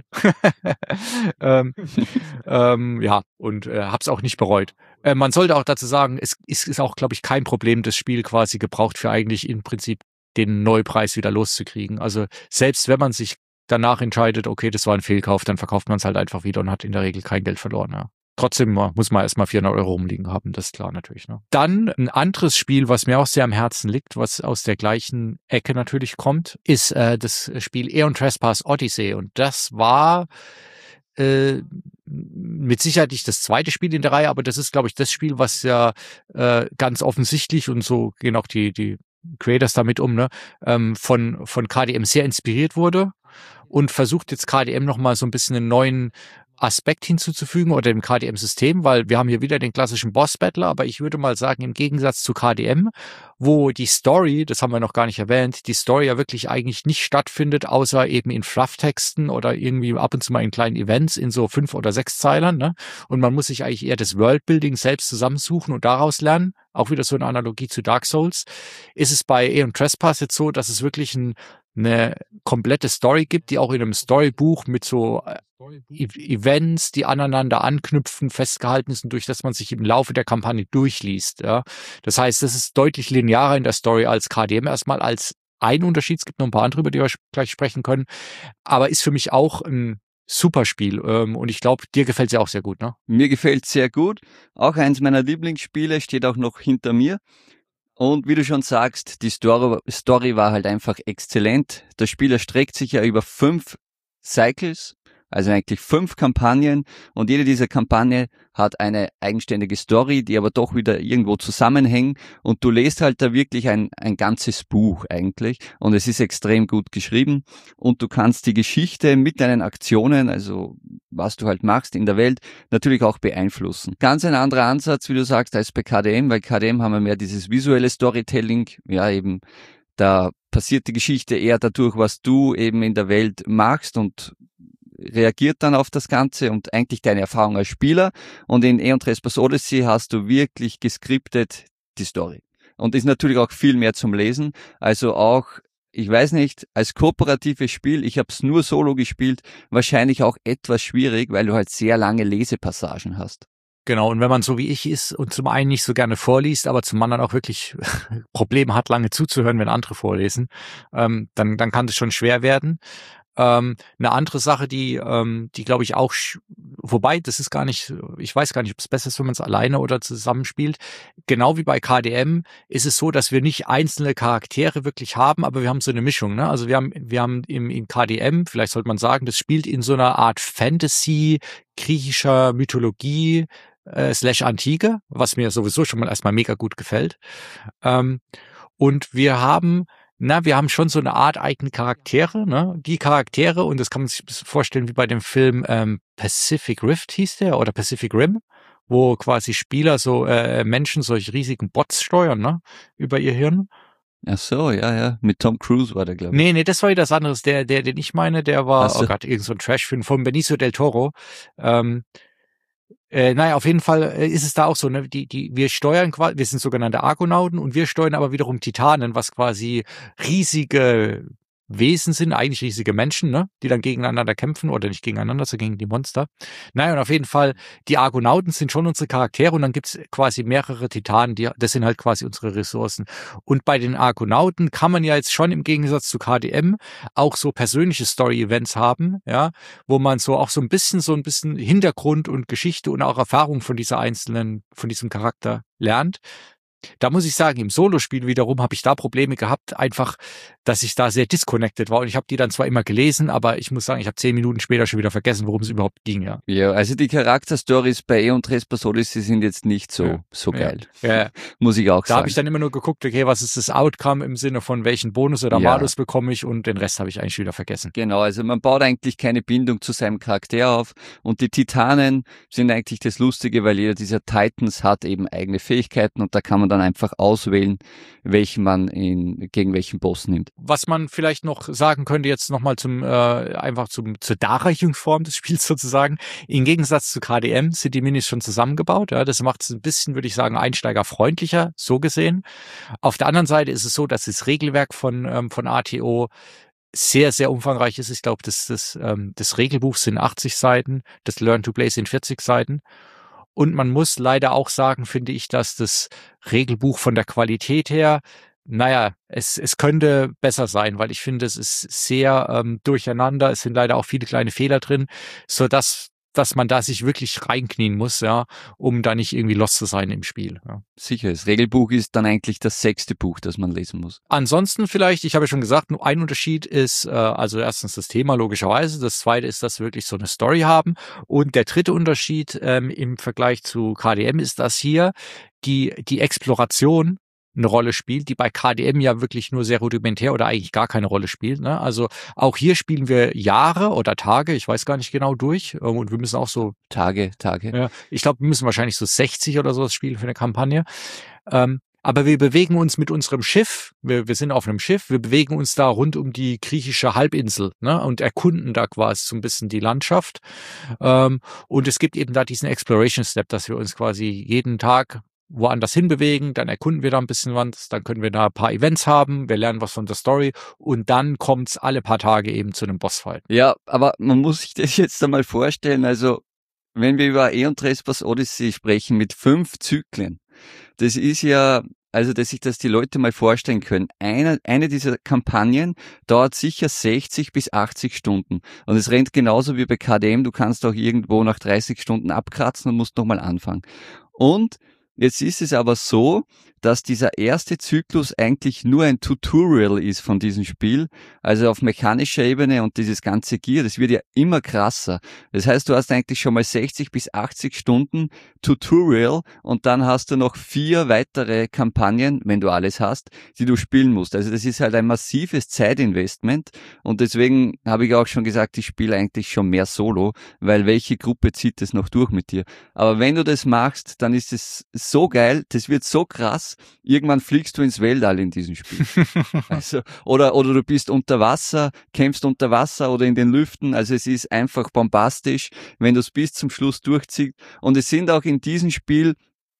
S1: ähm, ähm, ja, und äh, hab's auch nicht bereut. Äh, man sollte auch dazu sagen, es ist, ist auch, glaube ich, kein Problem, das Spiel quasi gebraucht für eigentlich im Prinzip den Neupreis wieder loszukriegen. Also selbst wenn man sich danach entscheidet, okay, das war ein Fehlkauf, dann verkauft man es halt einfach wieder und hat in der Regel kein Geld verloren, ja. Trotzdem muss man erstmal vierhundert Euro rumliegen haben, das ist klar natürlich. Ne? Dann ein anderes Spiel, was mir auch sehr am Herzen liegt, was aus der gleichen Ecke natürlich kommt, ist äh, das Spiel Aeon Trespass Odyssey. Und das war äh, mit Sicherheit nicht das zweite Spiel in der Reihe, aber das ist, glaube ich, das Spiel, was ja äh, ganz offensichtlich, und so gehen auch die, die Creators damit um, ne, ähm, von, von K D M sehr inspiriert wurde und versucht jetzt K D M nochmal so ein bisschen einen neuen Aspekt hinzuzufügen oder dem K D M-System, weil wir haben hier wieder den klassischen Boss-Battler, aber ich würde mal sagen, im Gegensatz zu K D M, wo die Story, das haben wir noch gar nicht erwähnt, die Story ja wirklich eigentlich nicht stattfindet, außer eben in Flufftexten oder irgendwie ab und zu mal in kleinen Events in so fünf oder sechs Zeilern, ne? Und man muss sich eigentlich eher das Worldbuilding selbst zusammensuchen und daraus lernen, auch wieder so eine Analogie zu Dark Souls, ist es bei Aeon Trespass jetzt so, dass es wirklich ein eine komplette Story gibt, die auch in einem Storybuch mit so E- Events, die aneinander anknüpfen, festgehalten ist und durch das man sich im Laufe der Kampagne durchliest. Ja. Das heißt, das ist deutlich linearer in der Story als K D M erstmal als ein Unterschied. Es gibt noch ein paar andere, über die wir gleich sprechen können, aber ist für mich auch ein super Spiel ähm, und ich glaube, dir gefällt es ja auch sehr gut, ne?
S2: Mir gefällt sehr gut. Auch eins meiner Lieblingsspiele steht auch noch hinter mir. Und wie du schon sagst, die Story, Story war halt einfach exzellent. Das Spiel erstreckt sich ja über fünf Cycles, also eigentlich fünf Kampagnen, und jede dieser Kampagne hat eine eigenständige Story, die aber doch wieder irgendwo zusammenhängen, und du lest halt da wirklich ein, ein ganzes Buch eigentlich, und es ist extrem gut geschrieben, und du kannst die Geschichte mit deinen Aktionen, also was du halt machst in der Welt, natürlich auch beeinflussen. Ganz ein anderer Ansatz, wie du sagst, als bei K D M, weil K D M haben wir mehr dieses visuelle Storytelling, ja eben, da passiert die Geschichte eher dadurch, was du eben in der Welt machst und reagiert dann auf das Ganze und eigentlich deine Erfahrung als Spieler. Und in Aeon Trespass Odyssey hast du wirklich geskriptet die Story. Und ist natürlich auch viel mehr zum Lesen. Also auch, ich weiß nicht, als kooperatives Spiel, ich habe es nur solo gespielt, wahrscheinlich auch etwas schwierig, weil du halt sehr lange Lesepassagen hast.
S1: Genau, und wenn man so wie ich ist und zum einen nicht so gerne vorliest, aber zum anderen auch wirklich Probleme hat, lange zuzuhören, wenn andere vorlesen, ähm, dann, dann kann das schon schwer werden. Ähm, eine andere Sache, die, ähm, die glaube ich auch, wobei, das ist gar nicht, ich weiß gar nicht, ob es besser ist, wenn man es alleine oder zusammenspielt. Genau wie bei K D M ist es so, dass wir nicht einzelne Charaktere wirklich haben, aber wir haben so eine Mischung, ne? Also wir haben, wir haben im, in K D M, vielleicht sollte man sagen, das spielt in so einer Art Fantasy, griechischer Mythologie, äh, slash Antike, was mir sowieso schon mal erstmal mega gut gefällt. Ähm, und wir haben Na, wir haben schon so eine Art eigene Charaktere, ne? Die Charaktere, und das kann man sich vorstellen wie bei dem Film ähm, Pacific Rift hieß der, oder Pacific Rim, wo quasi Spieler so äh, Menschen solche riesigen Bots steuern, ne? Über ihr Hirn.
S2: Ach so, ja, ja. Mit Tom Cruise war der, glaube ich.
S1: Nee, nee, das war wieder was anderes. Der, der, den ich meine, der war,
S2: Ach so.
S1: oh Gott, irgend so ein Trashfilm von Benicio del Toro. Ähm, Äh, naja, auf jeden Fall äh, ist es da auch so, ne, die, die, wir steuern quasi, wir sind sogenannte Argonauten und wir steuern aber wiederum Titanen, was quasi riesige Wesen sind, eigentlich riesige Menschen, ne, die dann gegeneinander kämpfen oder nicht gegeneinander, sondern gegen die Monster. Naja, und auf jeden Fall, die Argonauten sind schon unsere Charaktere und dann gibt's quasi mehrere Titanen, die, das sind halt quasi unsere Ressourcen. Und bei den Argonauten kann man ja jetzt schon im Gegensatz zu K D M auch so persönliche Story-Events haben, ja, wo man so auch so ein bisschen, so ein bisschen Hintergrund und Geschichte und auch Erfahrung von dieser einzelnen, von diesem Charakter lernt. Da muss ich sagen, im Solospiel wiederum habe ich da Probleme gehabt, einfach, dass ich da sehr disconnected war. Und ich habe die dann zwar immer gelesen, aber ich muss sagen, ich habe zehn Minuten später schon wieder vergessen, worum es überhaupt ging. Ja,
S2: Ja, also die Charakterstories bei Aeon Trespass Odyssey sind jetzt nicht so,
S1: ja.
S2: so geil.
S1: Ja. Ja.
S2: Muss ich auch
S1: Da
S2: sagen.
S1: habe ich dann immer nur geguckt, okay, was ist das Outcome im Sinne von welchen Bonus oder
S2: Ja.
S1: Malus bekomme ich, und den Rest habe ich eigentlich wieder vergessen.
S2: Genau, also man baut eigentlich keine Bindung zu seinem Charakter auf, und die Titanen sind eigentlich das Lustige, weil jeder dieser Titans hat eben eigene Fähigkeiten, und da kann man dann einfach auswählen, welchen man in, gegen welchen Boss nimmt.
S1: Was man vielleicht noch sagen könnte, jetzt nochmal zum, äh, einfach zum, zur Darreichungsform des Spiels sozusagen. Im Gegensatz zu K D M sind die Minis schon zusammengebaut. Ja, das macht es ein bisschen, würde ich sagen, einsteigerfreundlicher, so gesehen. Auf der anderen Seite ist es so, dass das Regelwerk von, ähm, von A T O sehr, sehr umfangreich ist. Ich glaube, das, das, ähm, das Regelbuch sind achtzig Seiten, das Learn to Play sind vierzig Seiten. Und man muss leider auch sagen, finde ich, dass das Regelbuch von der Qualität her, naja, es, es könnte besser sein, weil ich finde, es ist sehr ähm, durcheinander. Es sind leider auch viele kleine Fehler drin, so dass dass man da sich wirklich reinknien muss, ja, um da nicht irgendwie lost zu sein im Spiel. Ja.
S2: Sicher, das Regelbuch ist dann eigentlich das sechste Buch, das man lesen muss.
S1: Ansonsten vielleicht, ich habe ja schon gesagt, nur ein Unterschied ist, äh, also erstens das Thema logischerweise, das zweite ist, dass wir wirklich so eine Story haben, und der dritte Unterschied ähm, im Vergleich zu K D M ist, dass hier die die Exploration eine Rolle spielt, die bei K D M ja wirklich nur sehr rudimentär oder eigentlich gar keine Rolle spielt. Ne? Also auch hier spielen wir Jahre oder Tage, ich weiß gar nicht genau, durch, und wir müssen auch so
S2: Tage, Tage.
S1: Ja, ich glaube, wir müssen wahrscheinlich so sechzig oder sowas spielen für eine Kampagne. Ähm, aber wir bewegen uns mit unserem Schiff, wir, wir sind auf einem Schiff, wir bewegen uns da rund um die griechische Halbinsel, ne, und erkunden da quasi so ein bisschen die Landschaft. Ähm, und es gibt eben da diesen Exploration Step, dass wir uns quasi jeden Tag woanders hinbewegen, dann erkunden wir da ein bisschen was, dann können wir da ein paar Events haben, wir lernen was von der Story und dann kommt's alle paar Tage eben zu einem Bossfight.
S2: Ja, aber man muss sich das jetzt einmal vorstellen, also wenn wir über Aeon Trespass Odyssey sprechen mit fünf Zyklen, das ist ja, also dass sich das die Leute mal vorstellen können, eine, eine dieser Kampagnen dauert sicher sechzig bis achtzig Stunden und es rennt genauso wie bei K D M, du kannst auch irgendwo nach dreißig Stunden abkratzen und musst nochmal anfangen. Und jetzt ist es aber so, dass dieser erste Zyklus eigentlich nur ein Tutorial ist von diesem Spiel, also auf mechanischer Ebene und dieses ganze Gear, das wird ja immer krasser. Das heißt, du hast eigentlich schon mal sechzig bis achtzig Stunden Tutorial und dann hast du noch vier weitere Kampagnen, wenn du alles hast, die du spielen musst. Also das ist halt ein massives Zeitinvestment und deswegen habe ich auch schon gesagt, ich spiele eigentlich schon mehr Solo, weil welche Gruppe zieht das noch durch mit dir? Aber wenn du das machst, dann ist es so geil, das wird so krass, irgendwann fliegst du ins Weltall in diesem Spiel. Also, oder, oder du bist unter Wasser, kämpfst unter Wasser oder in den Lüften, also es ist einfach bombastisch, wenn du es bis zum Schluss durchziehst. Und es sind auch in diesem Spiel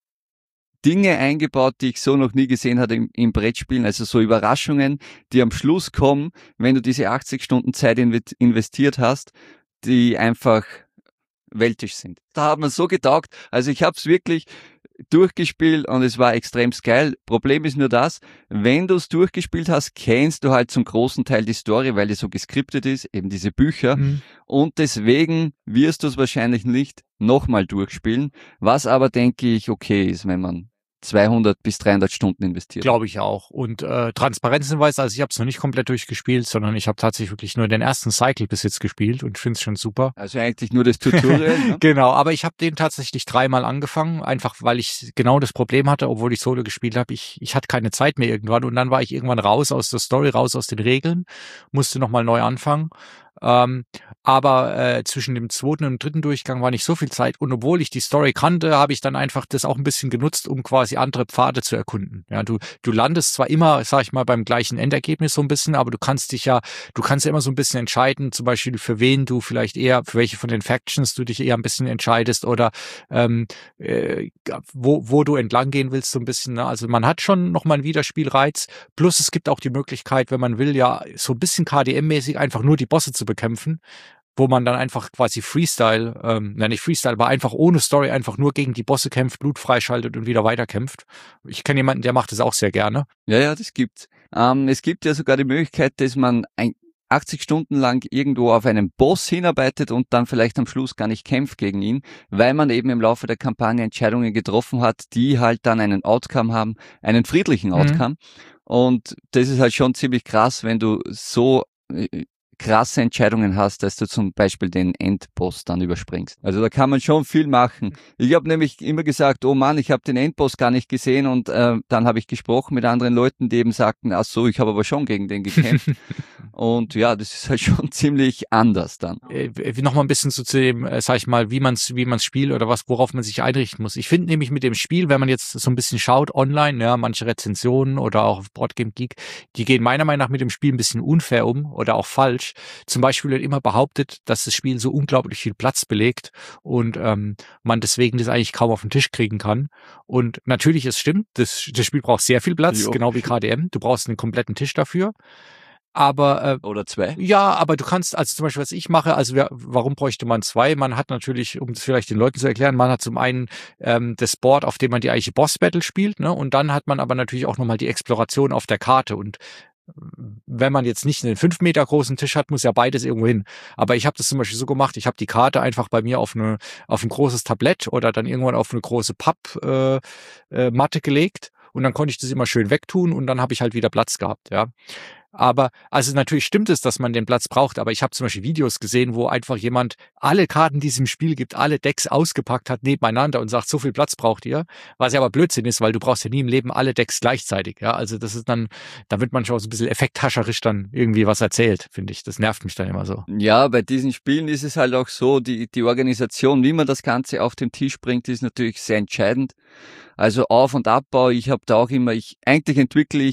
S2: Dinge eingebaut, die ich so noch nie gesehen hatte im, im Brettspielen, also so Überraschungen, die am Schluss kommen, wenn du diese achtzig Stunden Zeit investiert hast, die einfach weltisch sind. Da hat man so getaugt, also ich habe es wirklich durchgespielt und es war extrem geil. Problem ist nur das, wenn du es durchgespielt hast, kennst du halt zum großen Teil die Story, weil die so geskriptet ist, eben diese Bücher. Mhm. Und deswegen wirst du es wahrscheinlich nicht nochmal durchspielen, was aber, denke ich, okay ist, wenn man zweihundert bis dreihundert Stunden investiert.
S1: Glaube ich auch. Und äh, Transparenzenweise, also ich habe es noch nicht komplett durchgespielt, sondern ich habe tatsächlich wirklich nur den ersten Cycle bis jetzt gespielt und finde es schon super.
S2: Also eigentlich nur das Tutorial. Ne?
S1: Genau, aber ich habe den tatsächlich dreimal angefangen, einfach weil ich genau das Problem hatte, obwohl ich Solo gespielt habe. Ich, ich hatte keine Zeit mehr irgendwann und dann war ich irgendwann raus aus der Story, raus aus den Regeln, musste nochmal neu anfangen. Ähm, aber äh, zwischen dem zweiten und dem dritten Durchgang war nicht so viel Zeit und obwohl ich die Story kannte, habe ich dann einfach das auch ein bisschen genutzt, um quasi andere Pfade zu erkunden. Ja, du du landest zwar immer, sag ich mal, beim gleichen Endergebnis so ein bisschen, aber du kannst dich ja, du kannst ja immer so ein bisschen entscheiden, zum Beispiel für wen du vielleicht eher, für welche von den Factions du dich eher ein bisschen entscheidest oder ähm, äh, wo wo du entlang gehen willst so ein bisschen. Ne? Also man hat schon noch mal einen Wiederspielreiz. Plus es gibt auch die Möglichkeit, wenn man will, ja so ein bisschen K D M-mäßig einfach nur die Bosse zu bekämpfen, wo man dann einfach quasi Freestyle, ähm, nein nicht Freestyle, aber einfach ohne Story einfach nur gegen die Bosse kämpft, Blut freischaltet und wieder weiterkämpft. Ich kenne jemanden, der macht das auch sehr gerne.
S2: Ja, ja, das gibt's. Ähm, es gibt ja sogar die Möglichkeit, dass man ein achtzig Stunden lang irgendwo auf einen Boss hinarbeitet und dann vielleicht am Schluss gar nicht kämpft gegen ihn, weil man eben im Laufe der Kampagne Entscheidungen getroffen hat, die halt dann einen Outcome haben, einen friedlichen Outcome. Mhm. Und das ist halt schon ziemlich krass, wenn du so äh, krasse Entscheidungen hast, dass du zum Beispiel den Endboss dann überspringst. Also da kann man schon viel machen. Ich habe nämlich immer gesagt, oh Mann, ich habe den Endboss gar nicht gesehen und äh, dann habe ich gesprochen mit anderen Leuten, die eben sagten, ach so, ich habe aber schon gegen den gekämpft. Und ja, das ist halt schon ziemlich anders dann.
S1: Äh, Nochmal ein bisschen so zu dem, äh, sag ich mal, wie man es wie man's spielt oder was, worauf man sich einrichten muss. Ich finde nämlich mit dem Spiel, wenn man jetzt so ein bisschen schaut online, ja, manche Rezensionen oder auch auf Boardgame Geek, die gehen meiner Meinung nach mit dem Spiel ein bisschen unfair um oder auch falsch. Zum Beispiel wird immer behauptet, dass das Spiel so unglaublich viel Platz belegt und ähm, man deswegen das eigentlich kaum auf den Tisch kriegen kann. Und natürlich, es stimmt, das, das Spiel braucht sehr viel Platz, jo. Genau wie K D M. Du brauchst einen kompletten Tisch dafür. Aber äh,
S2: oder zwei?
S1: Ja, aber du kannst, also zum Beispiel, was ich mache, also wir, warum bräuchte man zwei? Man hat natürlich, um das vielleicht den Leuten zu erklären, man hat zum einen ähm, das Board, auf dem man die eigentliche Boss-Battle spielt, ne? Und dann hat man aber natürlich auch nochmal die Exploration auf der Karte. Und wenn man jetzt nicht einen fünf Meter großen Tisch hat, muss ja beides irgendwo hin. Aber ich habe das zum Beispiel so gemacht, ich habe die Karte einfach bei mir auf eine auf ein großes Tablett oder dann irgendwann auf eine große Pappmatte äh, äh, Matte gelegt und dann konnte ich das immer schön wegtun und dann habe ich halt wieder Platz gehabt, ja. Aber, also natürlich stimmt es, dass man den Platz braucht, aber ich habe zum Beispiel Videos gesehen, wo einfach jemand alle Karten, die es im Spiel gibt, alle Decks ausgepackt hat nebeneinander und sagt, so viel Platz braucht ihr, was ja aber Blödsinn ist, weil du brauchst ja nie im Leben alle Decks gleichzeitig, ja, also das ist dann, da wird man schon so ein bisschen effekthascherisch dann irgendwie was erzählt, finde ich, das nervt mich dann immer so.
S2: Ja, bei diesen Spielen ist es halt auch so, die, die Organisation, wie man das Ganze auf den Tisch bringt, ist natürlich sehr entscheidend, also Auf- und Abbau, ich habe da auch immer, ich, eigentlich entwickle ich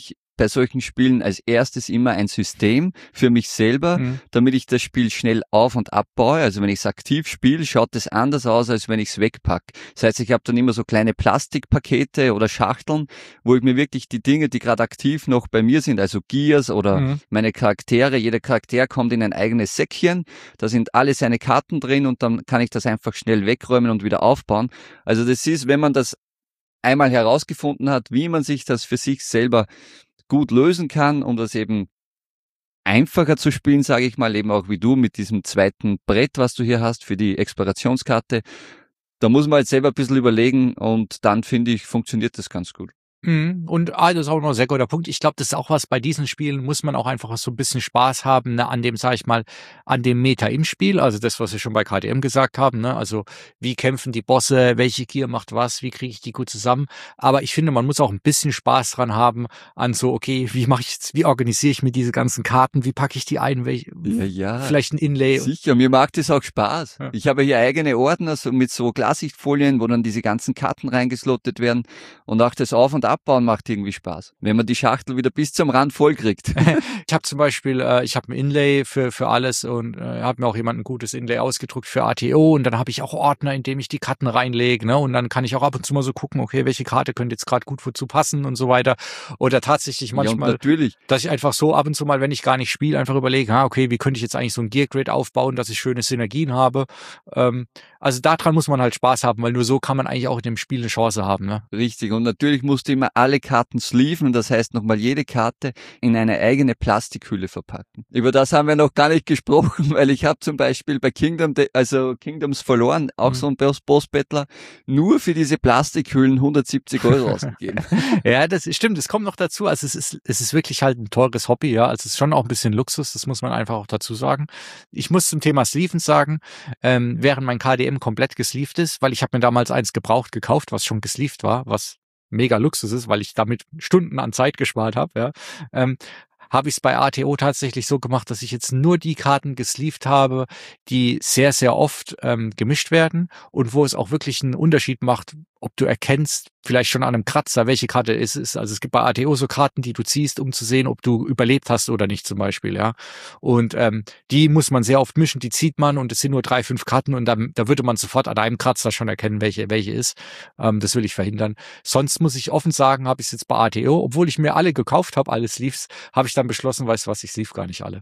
S2: bei solchen Spielen als erstes immer ein System für mich selber, mhm. damit ich das Spiel schnell auf- und abbaue. Also wenn ich es aktiv spiele, schaut es anders aus, als wenn ich es wegpacke. Das heißt, ich habe dann immer so kleine Plastikpakete oder Schachteln, wo ich mir wirklich die Dinge, die gerade aktiv noch bei mir sind, also Gears oder mhm. meine Charaktere, jeder Charakter kommt in ein eigenes Säckchen, da sind alle seine Karten drin und dann kann ich das einfach schnell wegräumen und wieder aufbauen. Also das ist, wenn man das einmal herausgefunden hat, wie man sich das für sich selber gut lösen kann, um das eben einfacher zu spielen, sage ich mal, eben auch wie du mit diesem zweiten Brett, was du hier hast für die Explorationskarte. Da muss man halt selber ein bisschen überlegen und dann, finde ich, funktioniert das ganz gut.
S1: Und ah, das ist auch noch ein sehr guter Punkt. Ich glaube, das ist auch was, bei diesen Spielen muss man auch einfach so ein bisschen Spaß haben, ne, an dem, sag ich mal, an dem Meta im Spiel. Also das, was wir schon bei K D M gesagt haben, ne? Also wie kämpfen die Bosse, welche Gear macht was, wie kriege ich die gut zusammen. Aber ich finde, man muss auch ein bisschen Spaß dran haben an so, okay, wie mache ich jetzt, wie organisiere ich mir diese ganzen Karten, wie packe ich die ein, welche,
S2: ja, ja,
S1: vielleicht ein Inlay.
S2: Sicher, mir macht das auch Spaß. Ja. Ich habe hier eigene Ordner so mit so Glassichtfolien, wo dann diese ganzen Karten reingeslottet werden und auch das Auf- und Abbauen macht irgendwie Spaß, wenn man die Schachtel wieder bis zum Rand voll kriegt.
S1: Ich habe zum Beispiel, äh, ich habe ein Inlay für für alles und äh, habe mir auch jemand ein gutes Inlay ausgedruckt für A T O und dann habe ich auch Ordner, in dem ich die Karten reinlege, ne? Und dann kann ich auch ab und zu mal so gucken, okay, welche Karte könnte jetzt gerade gut wozu passen und so weiter. Oder tatsächlich manchmal,
S2: ja, natürlich.
S1: dass ich einfach so ab und zu mal, wenn ich gar nicht spiele, einfach überlege, ah, okay, wie könnte ich jetzt eigentlich so ein Gear Grid aufbauen, dass ich schöne Synergien habe. Ähm, also daran muss man halt Spaß haben, weil nur so kann man eigentlich auch in dem Spiel eine Chance haben, ne?
S2: Richtig. Und natürlich musst du immer alle Karten sleeven, das heißt nochmal jede Karte in eine eigene Plastikhülle verpacken. Über das haben wir noch gar nicht gesprochen, weil ich habe zum Beispiel bei Kingdom, also Kingdoms verloren, auch mhm. so ein Boss-Battler, nur für diese Plastikhüllen hundertsiebzig Euro ausgegeben.
S1: Ja, das stimmt, es kommt noch dazu, also es ist, es ist wirklich halt ein teures Hobby, ja, also es ist schon auch ein bisschen Luxus, das muss man einfach auch dazu sagen. Ich muss zum Thema Sleeven sagen, ähm, während mein K D M komplett gesleeved ist, weil ich habe mir damals eins gebraucht gekauft, was schon gesleeved war, was mega Luxus ist, weil ich damit Stunden an Zeit gespart habe, ja, ähm, habe ich es bei A T O tatsächlich so gemacht, dass ich jetzt nur die Karten gesleeved habe, die sehr, sehr oft ähm, gemischt werden und wo es auch wirklich einen Unterschied macht, ob du erkennst, vielleicht schon an einem Kratzer, welche Karte es ist. Also es gibt bei A T O so Karten, die du ziehst, um zu sehen, ob du überlebt hast oder nicht zum Beispiel, ja. Und ähm, die muss man sehr oft mischen, die zieht man und es sind nur drei, fünf Karten und dann, da würde man sofort an einem Kratzer schon erkennen, welche welche ist. Ähm, das will ich verhindern. Sonst muss ich offen sagen, habe ich es jetzt bei A T O, obwohl ich mir alle gekauft habe, alle Sleeves, habe ich dann beschlossen, weißt du was, ich sleeve gar nicht alle.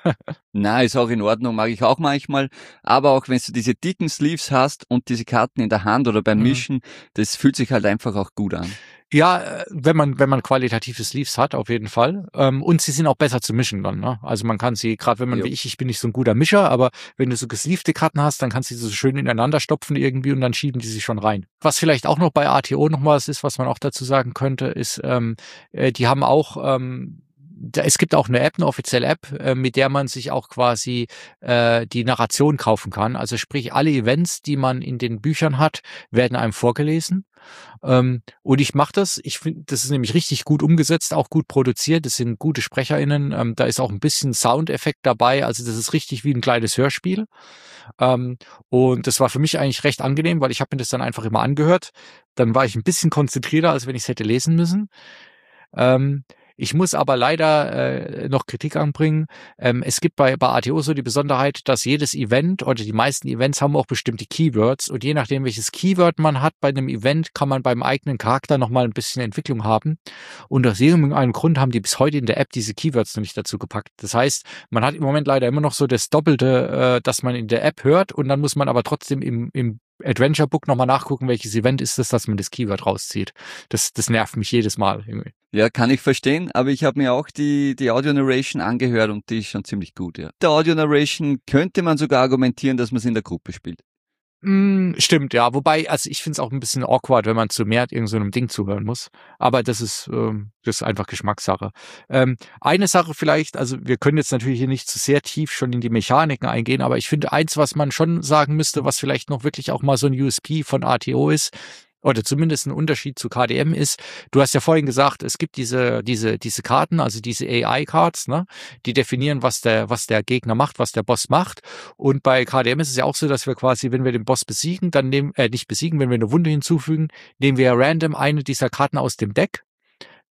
S2: Na, ist auch in Ordnung, mag ich auch manchmal. Aber auch wenn du diese dicken Sleeves hast und diese Karten in der Hand oder beim Mischen, mhm. das fühlt sich halt einfach auch gut an.
S1: Ja, wenn man wenn man qualitative Sleeves hat, auf jeden Fall. Ähm, und sie sind auch besser zu mischen dann. Ne? Also man kann sie, gerade wenn man jo. wie ich, ich bin nicht so ein guter Mischer, aber wenn du so gesleevte Karten hast, dann kannst du sie so schön ineinander stopfen irgendwie und dann schieben die sich schon rein. Was vielleicht auch noch bei A T O noch was ist, was man auch dazu sagen könnte, ist, ähm, äh, die haben auch ähm, es gibt auch eine App, eine offizielle App, äh, mit der man sich auch quasi äh, die Narration kaufen kann. Also sprich, alle Events, die man in den Büchern hat, werden einem vorgelesen. Ähm, und ich mache das. Ich finde, das ist nämlich richtig gut umgesetzt, auch gut produziert. Das sind gute SprecherInnen. Ähm, da ist auch ein bisschen Soundeffekt dabei. Also das ist richtig wie ein kleines Hörspiel. Ähm, und das war für mich eigentlich recht angenehm, weil ich habe mir das dann einfach immer angehört. Dann war ich ein bisschen konzentrierter, als wenn ich es hätte lesen müssen. Ähm, Ich muss aber leider äh, noch Kritik anbringen. Ähm, es gibt bei, bei A T O so die Besonderheit, dass jedes Event oder die meisten Events haben auch bestimmte Keywords und je nachdem, welches Keyword man hat bei einem Event, kann man beim eigenen Charakter nochmal ein bisschen Entwicklung haben. Und aus irgendeinem Grund haben die bis heute in der App diese Keywords noch nicht dazu gepackt. Das heißt, man hat im Moment leider immer noch so das Doppelte, äh, dass man in der App hört und dann muss man aber trotzdem im, im Adventure Book nochmal nachgucken, welches Event ist das, dass man das Keyword rauszieht. Das, das nervt mich jedes Mal irgendwie.
S2: Ja, kann ich verstehen, aber ich habe mir auch die, die Audio Narration angehört und die ist schon ziemlich gut, ja. Der Audio Narration könnte man sogar argumentieren, dass man es in der Gruppe spielt.
S1: Mm, stimmt, ja. Wobei, also ich finde es auch ein bisschen awkward, wenn man zu mehr irgend so einem Ding zuhören muss. Aber das ist, ähm, das ist einfach Geschmackssache. Ähm, eine Sache vielleicht, also wir können jetzt natürlich hier nicht zu sehr tief schon in die Mechaniken eingehen, aber ich finde eins, was man schon sagen müsste, was vielleicht noch wirklich auch mal so ein U S P von A T O ist, oder zumindest ein Unterschied zu K D M ist, du hast ja vorhin gesagt, es gibt diese diese diese Karten, also diese A I-Cards, ne, die definieren, was der was der Gegner macht, was der Boss macht. Und bei K D M ist es ja auch so, dass wir quasi, wenn wir den Boss besiegen, dann nehmen, äh, nicht besiegen, wenn wir eine Wunde hinzufügen, nehmen wir random eine dieser Karten aus dem Deck. Damit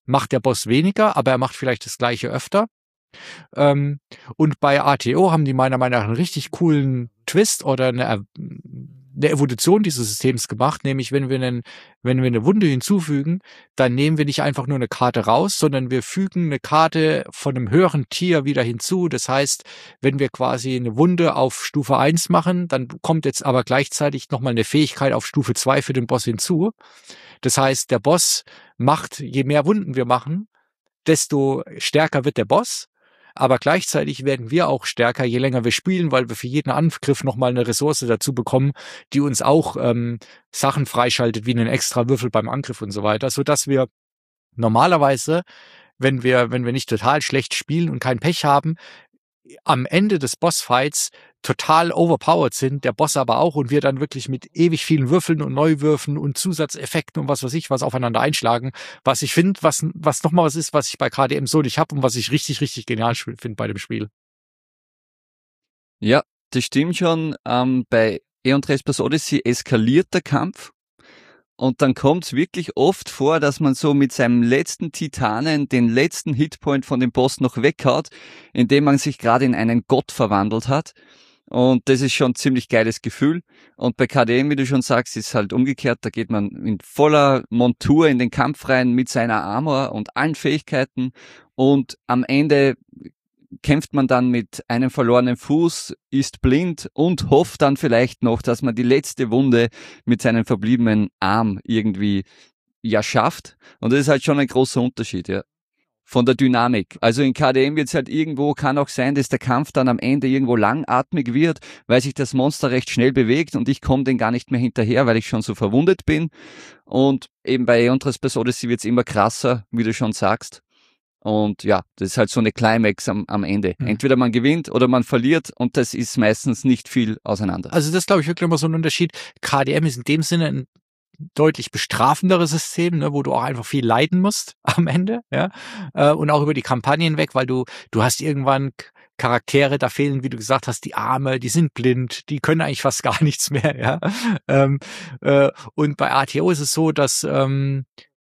S1: macht der Boss weniger, aber er macht vielleicht das Gleiche öfter. Ähm, und bei A T O haben die meiner Meinung nach einen richtig coolen Twist oder eine, eine Evolution dieses Systems gemacht, nämlich wenn wir, einen, wenn wir eine Wunde hinzufügen, dann nehmen wir nicht einfach nur eine Karte raus, sondern wir fügen eine Karte von einem höheren Tier wieder hinzu. Das heißt, wenn wir quasi eine Wunde auf Stufe eins machen, dann kommt jetzt aber gleichzeitig nochmal eine Fähigkeit auf Stufe zwei für den Boss hinzu. Das heißt, der Boss macht, je mehr Wunden wir machen, desto stärker wird der Boss. Aber gleichzeitig werden wir auch stärker, je länger wir spielen, weil wir für jeden Angriff nochmal eine Ressource dazu bekommen, die uns auch ähm, Sachen freischaltet, wie einen extra Würfel beim Angriff und so weiter, sodass wir normalerweise, wenn wir, wenn wir nicht total schlecht spielen und kein Pech haben, am Ende des Bossfights total overpowered sind, der Boss aber auch, und wir dann wirklich mit ewig vielen Würfeln und Neuwürfen und Zusatzeffekten und was weiß ich was aufeinander einschlagen, was ich finde, was was nochmal was ist, was ich bei K D M so nicht habe und was ich richtig, richtig genial finde bei dem Spiel.
S2: Ja, das stimmt schon. Ähm, bei Aeon Trespass Odyssey eskaliert der Kampf. Und dann kommt es wirklich oft vor, dass man so mit seinem letzten Titanen den letzten Hitpoint von dem Boss noch weghaut, indem man sich gerade in einen Gott verwandelt hat. Und das ist schon ein ziemlich geiles Gefühl. Und bei K D M, wie du schon sagst, ist halt umgekehrt. Da geht man in voller Montur in den Kampf rein mit seiner Armor und allen Fähigkeiten. Und am Ende kämpft man dann mit einem verlorenen Fuß, ist blind und hofft dann vielleicht noch, dass man die letzte Wunde mit seinem verbliebenen Arm irgendwie ja schafft. Und das ist halt schon ein großer Unterschied, ja. Von der Dynamik. Also in K D M wird es halt irgendwo, kann auch sein, dass der Kampf dann am Ende irgendwo langatmig wird, weil sich das Monster recht schnell bewegt und ich komme den gar nicht mehr hinterher, weil ich schon so verwundet bin. Und eben bei Aeon Trespass Odyssey wird es immer krasser, wie du schon sagst. Und ja, das ist halt so eine Climax am, am Ende. Mhm. Entweder man gewinnt oder man verliert und das ist meistens nicht viel auseinander.
S1: Also das glaube ich wirklich immer so ein Unterschied. K D M ist in dem Sinne ein deutlich bestrafenderes System, ne, wo du auch einfach viel leiden musst am Ende, ja, äh, und auch über die Kampagnen weg, weil du du hast irgendwann Charaktere, da fehlen, wie du gesagt hast, die Arme, die sind blind, die können eigentlich fast gar nichts mehr, ja. Ähm, äh, und bei A T O ist es so, dass ähm,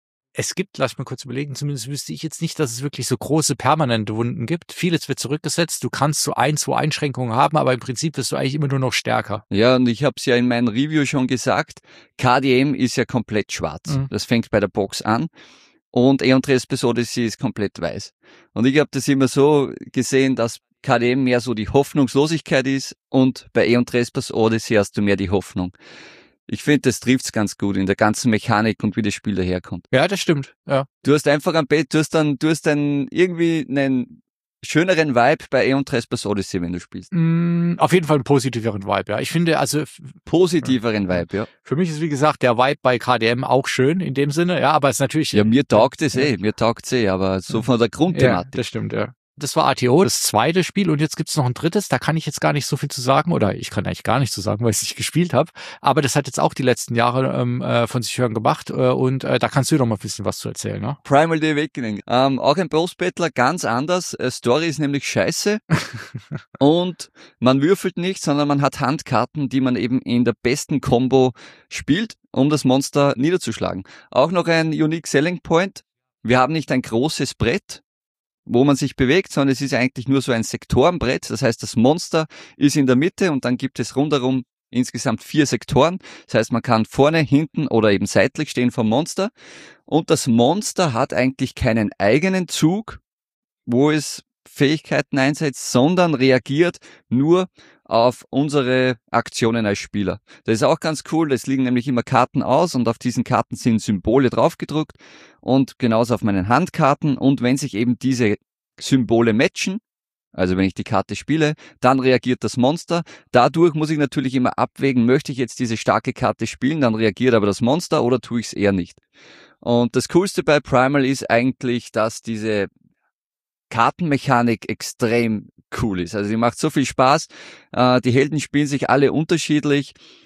S1: es gibt, lass mich kurz überlegen, zumindest wüsste ich jetzt nicht, dass es wirklich so große permanente Wunden gibt. Vieles wird zurückgesetzt, du kannst so ein, zwei Einschränkungen haben, aber im Prinzip wirst du eigentlich immer nur noch stärker.
S2: Ja, und ich habe es ja in meinem Review schon gesagt, K D M ist ja komplett schwarz. Mhm. Das fängt bei der Box an und Aeon Trespass Odyssey ist komplett weiß. Und ich habe das immer so gesehen, dass K D M mehr so die Hoffnungslosigkeit ist und bei Aeon Trespass Odyssey hast du mehr die Hoffnung. Ich finde, das trifft's ganz gut in der ganzen Mechanik und wie das Spiel daherkommt.
S1: Ja, das stimmt. Ja.
S2: Du hast einfach am Bett, du hast dann, du hast dann irgendwie einen schöneren Vibe bei Aeon Trespass Odyssey, wenn du spielst.
S1: Mm, auf jeden Fall einen positiveren Vibe, ja. Ich finde, also
S2: positiveren ja. Vibe, ja.
S1: Für mich ist, wie gesagt, der Vibe bei K D M auch schön in dem Sinne, ja, aber es ist natürlich.
S2: Ja, mir taugt es eh, mir taugt es eh, aber so von der Grundthematik.
S1: Ja, das stimmt, ja. Das war A T O, das zweite Spiel, und jetzt gibt's noch ein drittes, da kann ich jetzt gar nicht so viel zu sagen, oder ich kann eigentlich gar nicht zu sagen, weil ich es nicht gespielt habe, aber das hat jetzt auch die letzten Jahre ähm, äh, von sich hören gemacht äh, und äh, da kannst du doch mal ein bisschen was zu erzählen, ne?
S2: Primal The Awakening. Ähm, auch ein Boss-Battler, ganz anders. Äh, Story ist nämlich scheiße und man würfelt nicht, sondern man hat Handkarten, die man eben in der besten Combo spielt, um das Monster niederzuschlagen. Auch noch ein Unique Selling Point. Wir haben nicht ein großes Brett, wo man sich bewegt, sondern es ist eigentlich nur so ein Sektorenbrett. Das heißt, das Monster ist in der Mitte und dann gibt es rundherum insgesamt vier Sektoren. Das heißt, man kann vorne, hinten oder eben seitlich stehen vom Monster. Und das Monster hat eigentlich keinen eigenen Zug, wo es Fähigkeiten einsetzt, sondern reagiert nur auf unsere Aktionen als Spieler. Das ist auch ganz cool, es liegen nämlich immer Karten aus und auf diesen Karten sind Symbole draufgedruckt und genauso auf meinen Handkarten, und wenn sich eben diese Symbole matchen, also wenn ich die Karte spiele, dann reagiert das Monster. Dadurch muss ich natürlich immer abwägen, möchte ich jetzt diese starke Karte spielen, dann reagiert aber das Monster, oder tue ich es eher nicht. Und das Coolste bei Primal ist eigentlich, dass diese Kartenmechanik extrem cool ist. Also die macht so viel Spaß. Äh, die Helden spielen sich alle unterschiedlich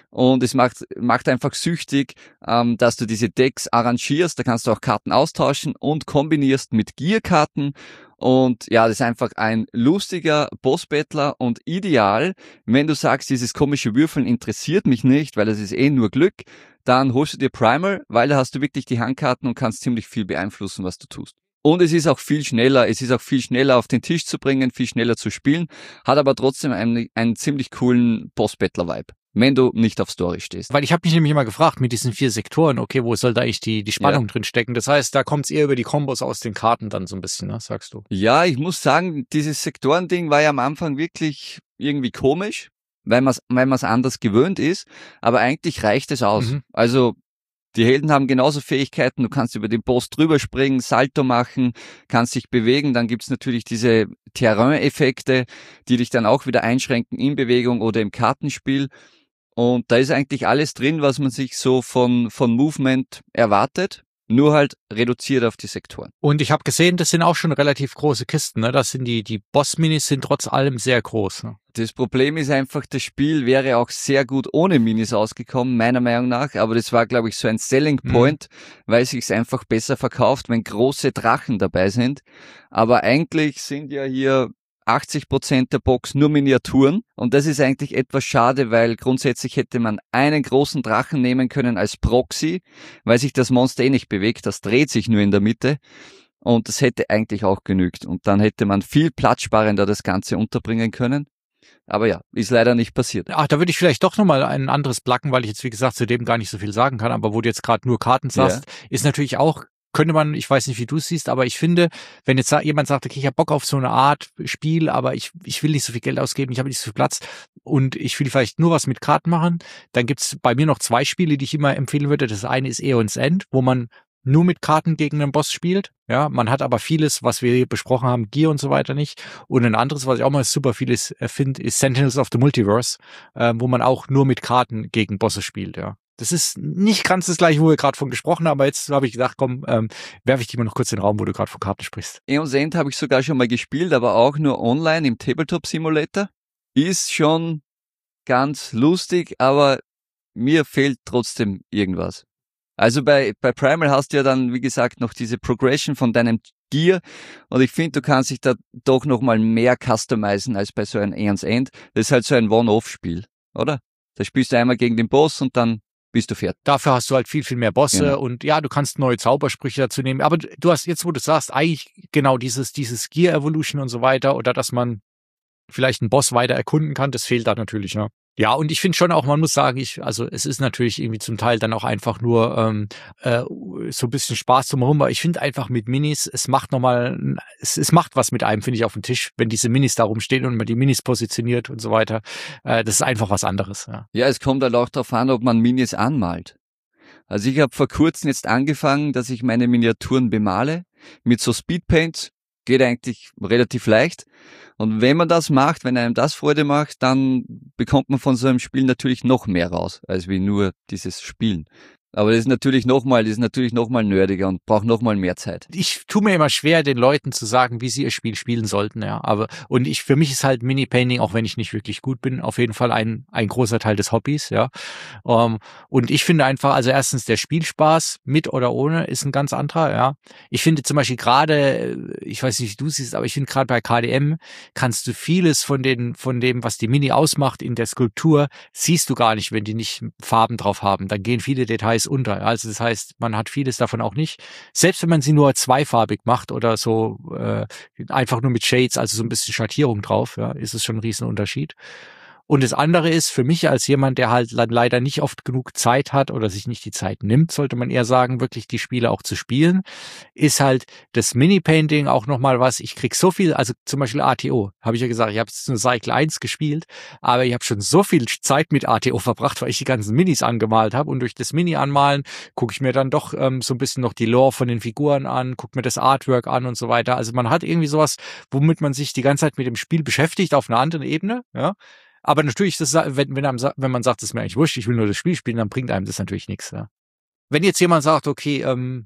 S2: und es macht, macht einfach süchtig, ähm, dass du diese Decks arrangierst, da kannst du auch Karten austauschen und kombinierst mit Gear-Karten. Und ja, das ist einfach ein lustiger Boss-Battler und ideal, wenn du sagst, dieses komische Würfeln interessiert mich nicht, weil das ist eh nur Glück, dann holst du dir Primal, weil da hast du wirklich die Handkarten und kannst ziemlich viel beeinflussen, was du tust. Und es ist auch viel schneller, es ist auch viel schneller auf den Tisch zu bringen, viel schneller zu spielen, hat aber trotzdem einen, einen ziemlich coolen Boss-Battler-Vibe, wenn du nicht auf Story stehst.
S1: Weil ich habe mich nämlich immer gefragt, mit diesen vier Sektoren, okay, wo soll da eigentlich die, die Spannung ja. drin stecken? Das heißt, da kommt es eher über die Kombos aus den Karten dann so ein bisschen, ne, sagst du?
S2: Ja, ich muss sagen, dieses Sektorending war ja am Anfang wirklich irgendwie komisch, weil man es weil man's anders gewöhnt ist, aber eigentlich reicht es aus. Mhm. Also die Helden haben genauso Fähigkeiten, du kannst über den Boss drüber springen, Salto machen, kannst dich bewegen, dann gibt's natürlich diese Terrain-Effekte, die dich dann auch wieder einschränken in Bewegung oder im Kartenspiel. Und da ist eigentlich alles drin, was man sich so von, von Movement erwartet, nur halt reduziert auf die Sektoren.
S1: Und ich habe gesehen, das sind auch schon relativ große Kisten, ne? Das sind die, die Boss-Minis sind trotz allem sehr groß, ne?
S2: Das Problem ist einfach, das Spiel wäre auch sehr gut ohne Minis ausgekommen, meiner Meinung nach, aber das war, glaube ich, so ein Selling Point, mhm. weil sich's einfach besser verkauft, wenn große Drachen dabei sind. Aber eigentlich sind ja hier achtzig Prozent der Box nur Miniaturen und das ist eigentlich etwas schade, weil grundsätzlich hätte man einen großen Drachen nehmen können als Proxy, weil sich das Monster eh nicht bewegt, das dreht sich nur in der Mitte und das hätte eigentlich auch genügt und dann hätte man viel platzsparender das Ganze unterbringen können. Aber ja, ist leider nicht passiert.
S1: Ach, da würde ich vielleicht doch nochmal ein anderes placken, weil ich jetzt, wie gesagt, zu dem gar nicht so viel sagen kann. Aber wo du jetzt gerade nur Karten sagst, ja. ist natürlich auch, könnte man, ich weiß nicht, wie du es siehst, aber ich finde, wenn jetzt jemand sagt, okay, ich habe Bock auf so eine Art Spiel, aber ich ich will nicht so viel Geld ausgeben, ich habe nicht so viel Platz und ich will vielleicht nur was mit Karten machen, dann gibt's bei mir noch zwei Spiele, die ich immer empfehlen würde. Das eine ist Aeon's End, wo man nur mit Karten gegen einen Boss spielt. Ja, man hat aber vieles, was wir hier besprochen haben, Gear und so weiter nicht. Und ein anderes, was ich auch mal super vieles finde, ist Sentinels of the Multiverse, äh, wo man auch nur mit Karten gegen Bosse spielt, ja. Das ist nicht ganz das gleiche, wo wir gerade von gesprochen haben, aber jetzt habe ich gedacht, komm, ähm, werfe ich dir mal noch kurz in den Raum, wo du gerade von Karten sprichst.
S2: Aeon's End habe ich sogar schon mal gespielt, aber auch nur online im Tabletop Simulator. Ist schon ganz lustig, aber mir fehlt trotzdem irgendwas. Also bei, bei Primal hast du ja dann, wie gesagt, noch diese Progression von deinem Gear und ich finde, du kannst dich da doch nochmal mehr customizen als bei so einem Aeon's End. Das ist halt so ein One-Off-Spiel, oder? Da spielst du einmal gegen den Boss und dann bist du fertig.
S1: Dafür hast du halt viel, viel mehr Bosse genau. Und ja, du kannst neue Zaubersprüche dazu nehmen. Aber du hast jetzt, wo du sagst, eigentlich genau dieses, dieses Gear Evolution und so weiter oder dass man vielleicht einen Boss weiter erkunden kann, das fehlt da natürlich, ne? Ja, und ich finde schon auch, man muss sagen, ich, also es ist natürlich irgendwie zum Teil dann auch einfach nur ähm, äh, so ein bisschen Spaß drumherum, aber ich finde einfach mit Minis, es macht nochmal, es, es macht was mit einem, finde ich, auf dem Tisch, wenn diese Minis da rumstehen und man die Minis positioniert und so weiter. Äh, das ist einfach was anderes. Ja,
S2: ja, es kommt halt auch darauf an, ob man Minis anmalt. Also ich habe vor kurzem jetzt angefangen, dass ich meine Miniaturen bemale mit so Speedpaints. Geht eigentlich relativ leicht. Und wenn man das macht, wenn einem das Freude macht, dann bekommt man von so einem Spiel natürlich noch mehr raus, als wie nur dieses Spielen. Aber das ist natürlich nochmal, das ist natürlich nochmal nerdiger und braucht nochmal mehr Zeit.
S1: Ich tue mir immer schwer, den Leuten zu sagen, wie sie ihr Spiel spielen sollten, ja. Aber, und ich, für mich ist halt Mini-Painting, auch wenn ich nicht wirklich gut bin, auf jeden Fall ein, ein großer Teil des Hobbys, ja. Um, und ich finde einfach, also erstens, der Spielspaß, mit oder ohne, ist ein ganz anderer, ja. Ich finde zum Beispiel gerade, ich weiß nicht, wie du siehst, aber ich finde gerade bei K D M kannst du vieles von den, von dem, was die Mini ausmacht in der Skulptur, siehst du gar nicht, wenn die nicht Farben drauf haben. Dann gehen viele Details unter. Also das heißt, man hat vieles davon auch nicht. Selbst wenn man sie nur zweifarbig macht oder so äh, einfach nur mit Shades, also so ein bisschen Schattierung drauf, ja, ist es schon ein Riesenunterschied. Und das andere ist, für mich als jemand, der halt leider nicht oft genug Zeit hat oder sich nicht die Zeit nimmt, sollte man eher sagen, wirklich die Spiele auch zu spielen, ist halt das Mini-Painting auch nochmal was. Ich krieg so viel, also zum Beispiel A T O, habe ich ja gesagt, ich habe jetzt nur Cycle eins gespielt, aber ich habe schon so viel Zeit mit A T O verbracht, weil ich die ganzen Minis angemalt habe und durch das Mini-Anmalen gucke ich mir dann doch ähm, so ein bisschen noch die Lore von den Figuren an, gucke mir das Artwork an und so weiter. Also man hat irgendwie sowas, womit man sich die ganze Zeit mit dem Spiel beschäftigt auf einer anderen Ebene, ja. Aber natürlich, das, wenn, wenn, einem, wenn man sagt, das ist mir eigentlich wurscht, ich will nur das Spiel spielen, dann bringt einem das natürlich nichts. Ja. Wenn jetzt jemand sagt, okay, ähm,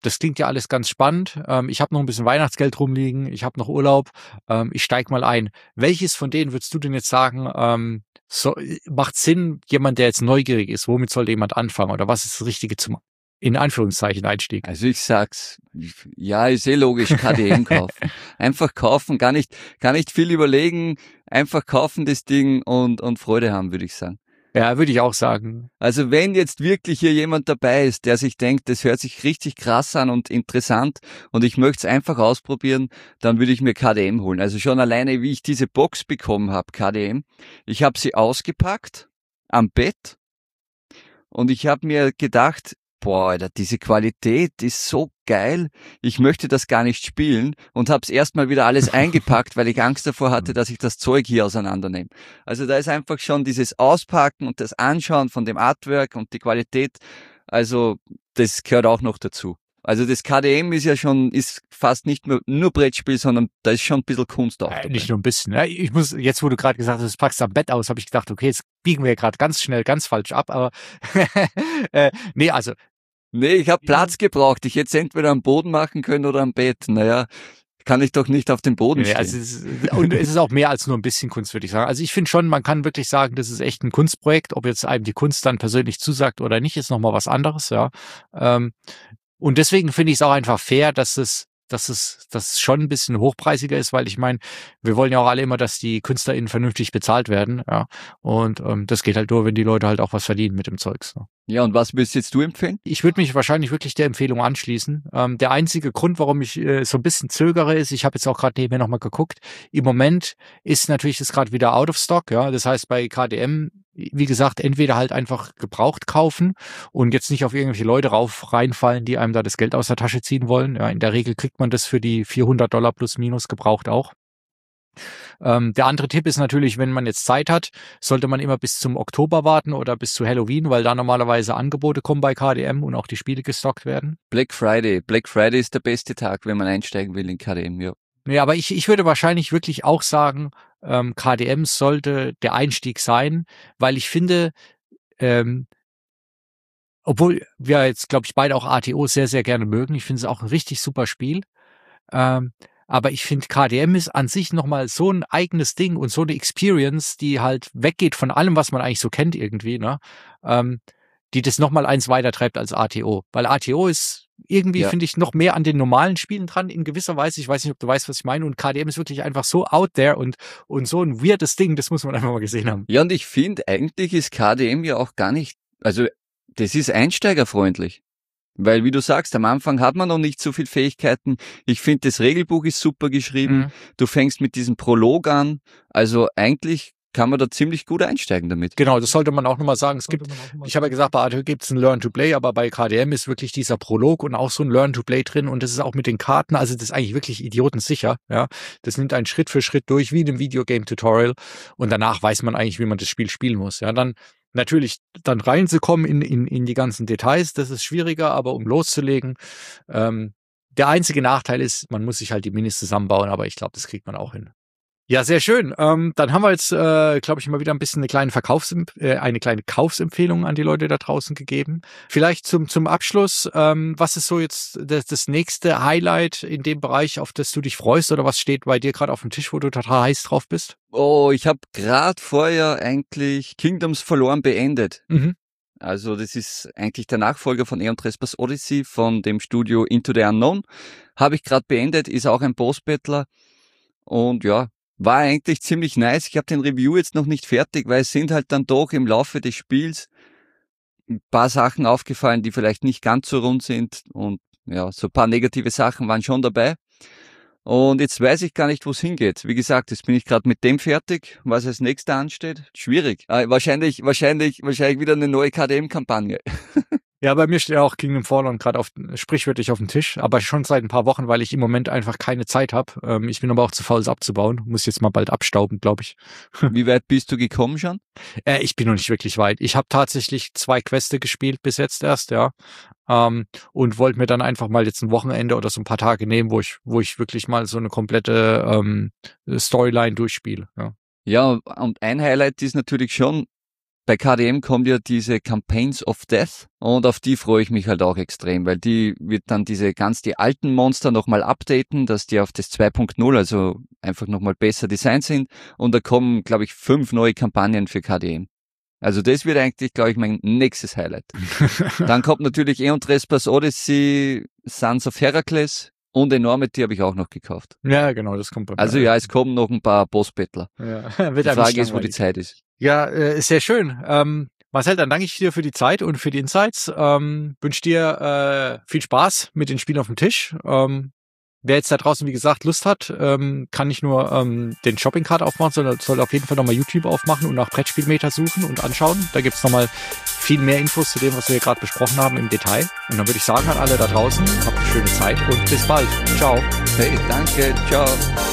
S1: das klingt ja alles ganz spannend. Ähm, ich habe noch ein bisschen Weihnachtsgeld rumliegen, ich habe noch Urlaub, ähm, ich steig mal ein. Welches von denen würdest du denn jetzt sagen, ähm, so, macht Sinn, jemand, der jetzt neugierig ist, womit sollte jemand anfangen oder was ist das Richtige zum, in Anführungszeichen, Einstieg?
S2: Also ich sag's, ja, ist eh logisch, K D M kaufen. Einfach kaufen, gar nicht, gar nicht viel überlegen, einfach kaufen das Ding und, und Freude haben, würde ich sagen.
S1: Ja, würde ich auch sagen.
S2: Also wenn jetzt wirklich hier jemand dabei ist, der sich denkt, das hört sich richtig krass an und interessant und ich möchte es einfach ausprobieren, dann würde ich mir K D M holen. Also schon alleine, wie ich diese Box bekommen habe, K D M. Ich habe sie ausgepackt am Bett und ich habe mir gedacht, boah, Alter, diese Qualität ist so geil, ich möchte das gar nicht spielen und habe es erstmal wieder alles eingepackt, weil ich Angst davor hatte, dass ich das Zeug hier auseinandernehme. Also da ist einfach schon dieses Auspacken und das Anschauen von dem Artwork und die Qualität, also das gehört auch noch dazu. Also das K D M ist ja schon, ist fast nicht nur, nur Brettspiel, sondern da ist schon ein bisschen Kunst auch
S1: Äh,
S2: dabei.
S1: nicht nur ein bisschen. Ja. Ich muss, jetzt wo du gerade gesagt hast, das packst du am Bett aus, habe ich gedacht, okay, jetzt biegen wir gerade ganz schnell, ganz falsch ab, aber äh, nee, also
S2: Nee, ich habe Platz gebraucht. Ich hätte es entweder am Boden machen können oder am Bett. Naja, kann ich doch nicht auf dem Boden
S1: nee,
S2: stehen.
S1: also es ist, und es ist auch mehr als nur ein bisschen Kunst, würde ich sagen. Also ich finde schon, man kann wirklich sagen, das ist echt ein Kunstprojekt. Ob jetzt einem die Kunst dann persönlich zusagt oder nicht, ist nochmal was anderes, ja. Ähm, und deswegen finde ich es auch einfach fair, dass es dass es, dass es schon ein bisschen hochpreisiger ist, weil ich meine, wir wollen ja auch alle immer, dass die KünstlerInnen vernünftig bezahlt werden, ja. Und ähm, das geht halt nur, wenn die Leute halt auch was verdienen mit dem Zeugs. Ne?
S2: Ja, und was würdest jetzt du empfehlen?
S1: Ich würde mich wahrscheinlich wirklich der Empfehlung anschließen. Ähm, der einzige Grund, warum ich äh, so ein bisschen zögere, ist, ich habe jetzt auch gerade nebenher nochmal geguckt, im Moment ist natürlich das gerade wieder out of stock, ja. Das heißt, bei K D M, wie gesagt, entweder halt einfach gebraucht kaufen und jetzt nicht auf irgendwelche Leute rauf reinfallen, die einem da das Geld aus der Tasche ziehen wollen. Ja, in der Regel kriegt man das für die vierhundert Dollar plus minus gebraucht auch. Ähm, der andere Tipp ist natürlich, wenn man jetzt Zeit hat, sollte man immer bis zum Oktober warten oder bis zu Halloween, weil da normalerweise Angebote kommen bei K D M und auch die Spiele gestockt werden.
S2: Black Friday. Black Friday ist der beste Tag, wenn man einsteigen will in K D M, ja.
S1: Ja, aber ich, ich würde wahrscheinlich wirklich auch sagen, ähm, K D M sollte der Einstieg sein, weil ich finde, ähm, obwohl wir jetzt, glaube ich, beide auch A T O sehr, sehr gerne mögen, ich finde es auch ein richtig super Spiel, ähm, aber ich finde, K D M ist an sich nochmal so ein eigenes Ding und so eine Experience, die halt weggeht von allem, was man eigentlich so kennt irgendwie, ne? Ähm, die das nochmal eins weiter treibt als A T O. Weil A T O ist irgendwie,
S2: Ja.
S1: finde ich, noch mehr an den normalen Spielen dran, in gewisser Weise. Ich weiß nicht, ob du weißt, was ich meine. Und K D M ist wirklich einfach so out there und, und so ein weirdes Ding, das muss man einfach mal gesehen haben.
S2: Ja, und ich finde, eigentlich ist K D M ja auch gar nicht, also das ist einsteigerfreundlich. Weil, wie du sagst, am Anfang hat man noch nicht so viel Fähigkeiten. Ich finde, das Regelbuch ist super geschrieben.
S1: Mhm.
S2: Du fängst mit diesem Prolog an. Also eigentlich kann man da ziemlich gut einsteigen damit.
S1: Genau, das sollte man auch nochmal sagen. Es gibt, ich habe ja gesagt, bei A T O gibt es ein Learn-to-Play, aber bei K D M ist wirklich dieser Prolog und auch so ein Learn-to-Play drin und das ist auch mit den Karten, also das ist eigentlich wirklich idiotensicher, ja. Das nimmt einen Schritt für Schritt durch, wie in einem Videogame-Tutorial und danach weiß man eigentlich, wie man das Spiel spielen muss, ja. Dann natürlich, dann reinzukommen in, in, in die ganzen Details, das ist schwieriger, aber um loszulegen, ähm, der einzige Nachteil ist, man muss sich halt die Minis zusammenbauen, aber ich glaube, das kriegt man auch hin. Ja, sehr schön. Ähm, dann haben wir jetzt, äh, glaube ich, mal wieder ein bisschen eine kleine Verkaufs äh, eine kleine Kaufsempfehlung an die Leute da draußen gegeben. Vielleicht zum zum Abschluss, ähm, was ist so jetzt das, das nächste Highlight in dem Bereich, auf das du dich freust oder was steht bei dir gerade auf dem Tisch, wo du total heiß drauf bist?
S2: Oh, ich habe gerade vorher eigentlich Kingdoms verloren beendet.
S1: Mhm.
S2: Also das ist eigentlich der Nachfolger von Aeon Trespass Odyssey von dem Studio Into the Unknown. Habe ich gerade beendet, ist auch ein Boss-Battler und ja, war eigentlich ziemlich nice. Ich habe den Review jetzt noch nicht fertig, weil es sind halt dann doch im Laufe des Spiels ein paar Sachen aufgefallen, die vielleicht nicht ganz so rund sind und ja, so ein paar negative Sachen waren schon dabei. Und jetzt weiß ich gar nicht, wo es hingeht. Wie gesagt, jetzt bin ich gerade mit dem fertig, was als nächster ansteht. Schwierig. Äh, wahrscheinlich, wahrscheinlich, wahrscheinlich wieder eine neue K D M-Kampagne.
S1: Ja, bei mir steht auch Kingdom Fallen gerade auf sprichwörtlich auf dem Tisch, aber schon seit ein paar Wochen, weil ich im Moment einfach keine Zeit habe. Ähm, ich bin aber auch zu faul, es abzubauen. Muss jetzt mal bald abstauben, glaube ich.
S2: Wie weit bist du gekommen schon?
S1: Äh, ich bin noch nicht wirklich weit. Ich habe tatsächlich zwei Queste gespielt bis jetzt erst, ja. Ähm, und wollte mir dann einfach mal jetzt ein Wochenende oder so ein paar Tage nehmen, wo ich, wo ich wirklich mal so eine komplette ähm, Storyline durchspiele. Ja.
S2: Ja, und ein Highlight ist natürlich schon bei K D M kommt ja diese Campaigns of Death und auf die freue ich mich halt auch extrem, weil die wird dann diese ganz die alten Monster nochmal updaten, dass die auf das zwei Punkt null, also einfach nochmal besser designt sind und da kommen, glaube ich, fünf neue Kampagnen für K D M. Also das wird eigentlich, glaube ich, mein nächstes Highlight. Dann kommt natürlich Aeon Trespass Odyssey, Sons of Heracles und Enormity habe ich auch noch gekauft.
S1: Ja, genau, das kommt bei mir.
S2: Also ja, es kommen noch ein paar Boss-Battler.
S1: Ja,
S2: die Frage ist, wo die Zeit ist.
S1: Ja, äh, ist sehr schön. Ähm, Marcel, dann danke ich dir für die Zeit und für die Insights. Ähm, wünsche dir äh, viel Spaß mit den Spielen auf dem Tisch. Ähm, wer jetzt da draußen, wie gesagt, Lust hat, ähm, kann nicht nur ähm, den Shopping-Card aufmachen, sondern soll auf jeden Fall nochmal YouTube aufmachen und nach Brettspielmeter suchen und anschauen. Da gibt's nochmal viel mehr Infos zu dem, was wir gerade besprochen haben im Detail. Und dann würde ich sagen an alle da draußen, habt eine schöne Zeit und bis bald. Ciao.
S2: Hey, danke. Ciao.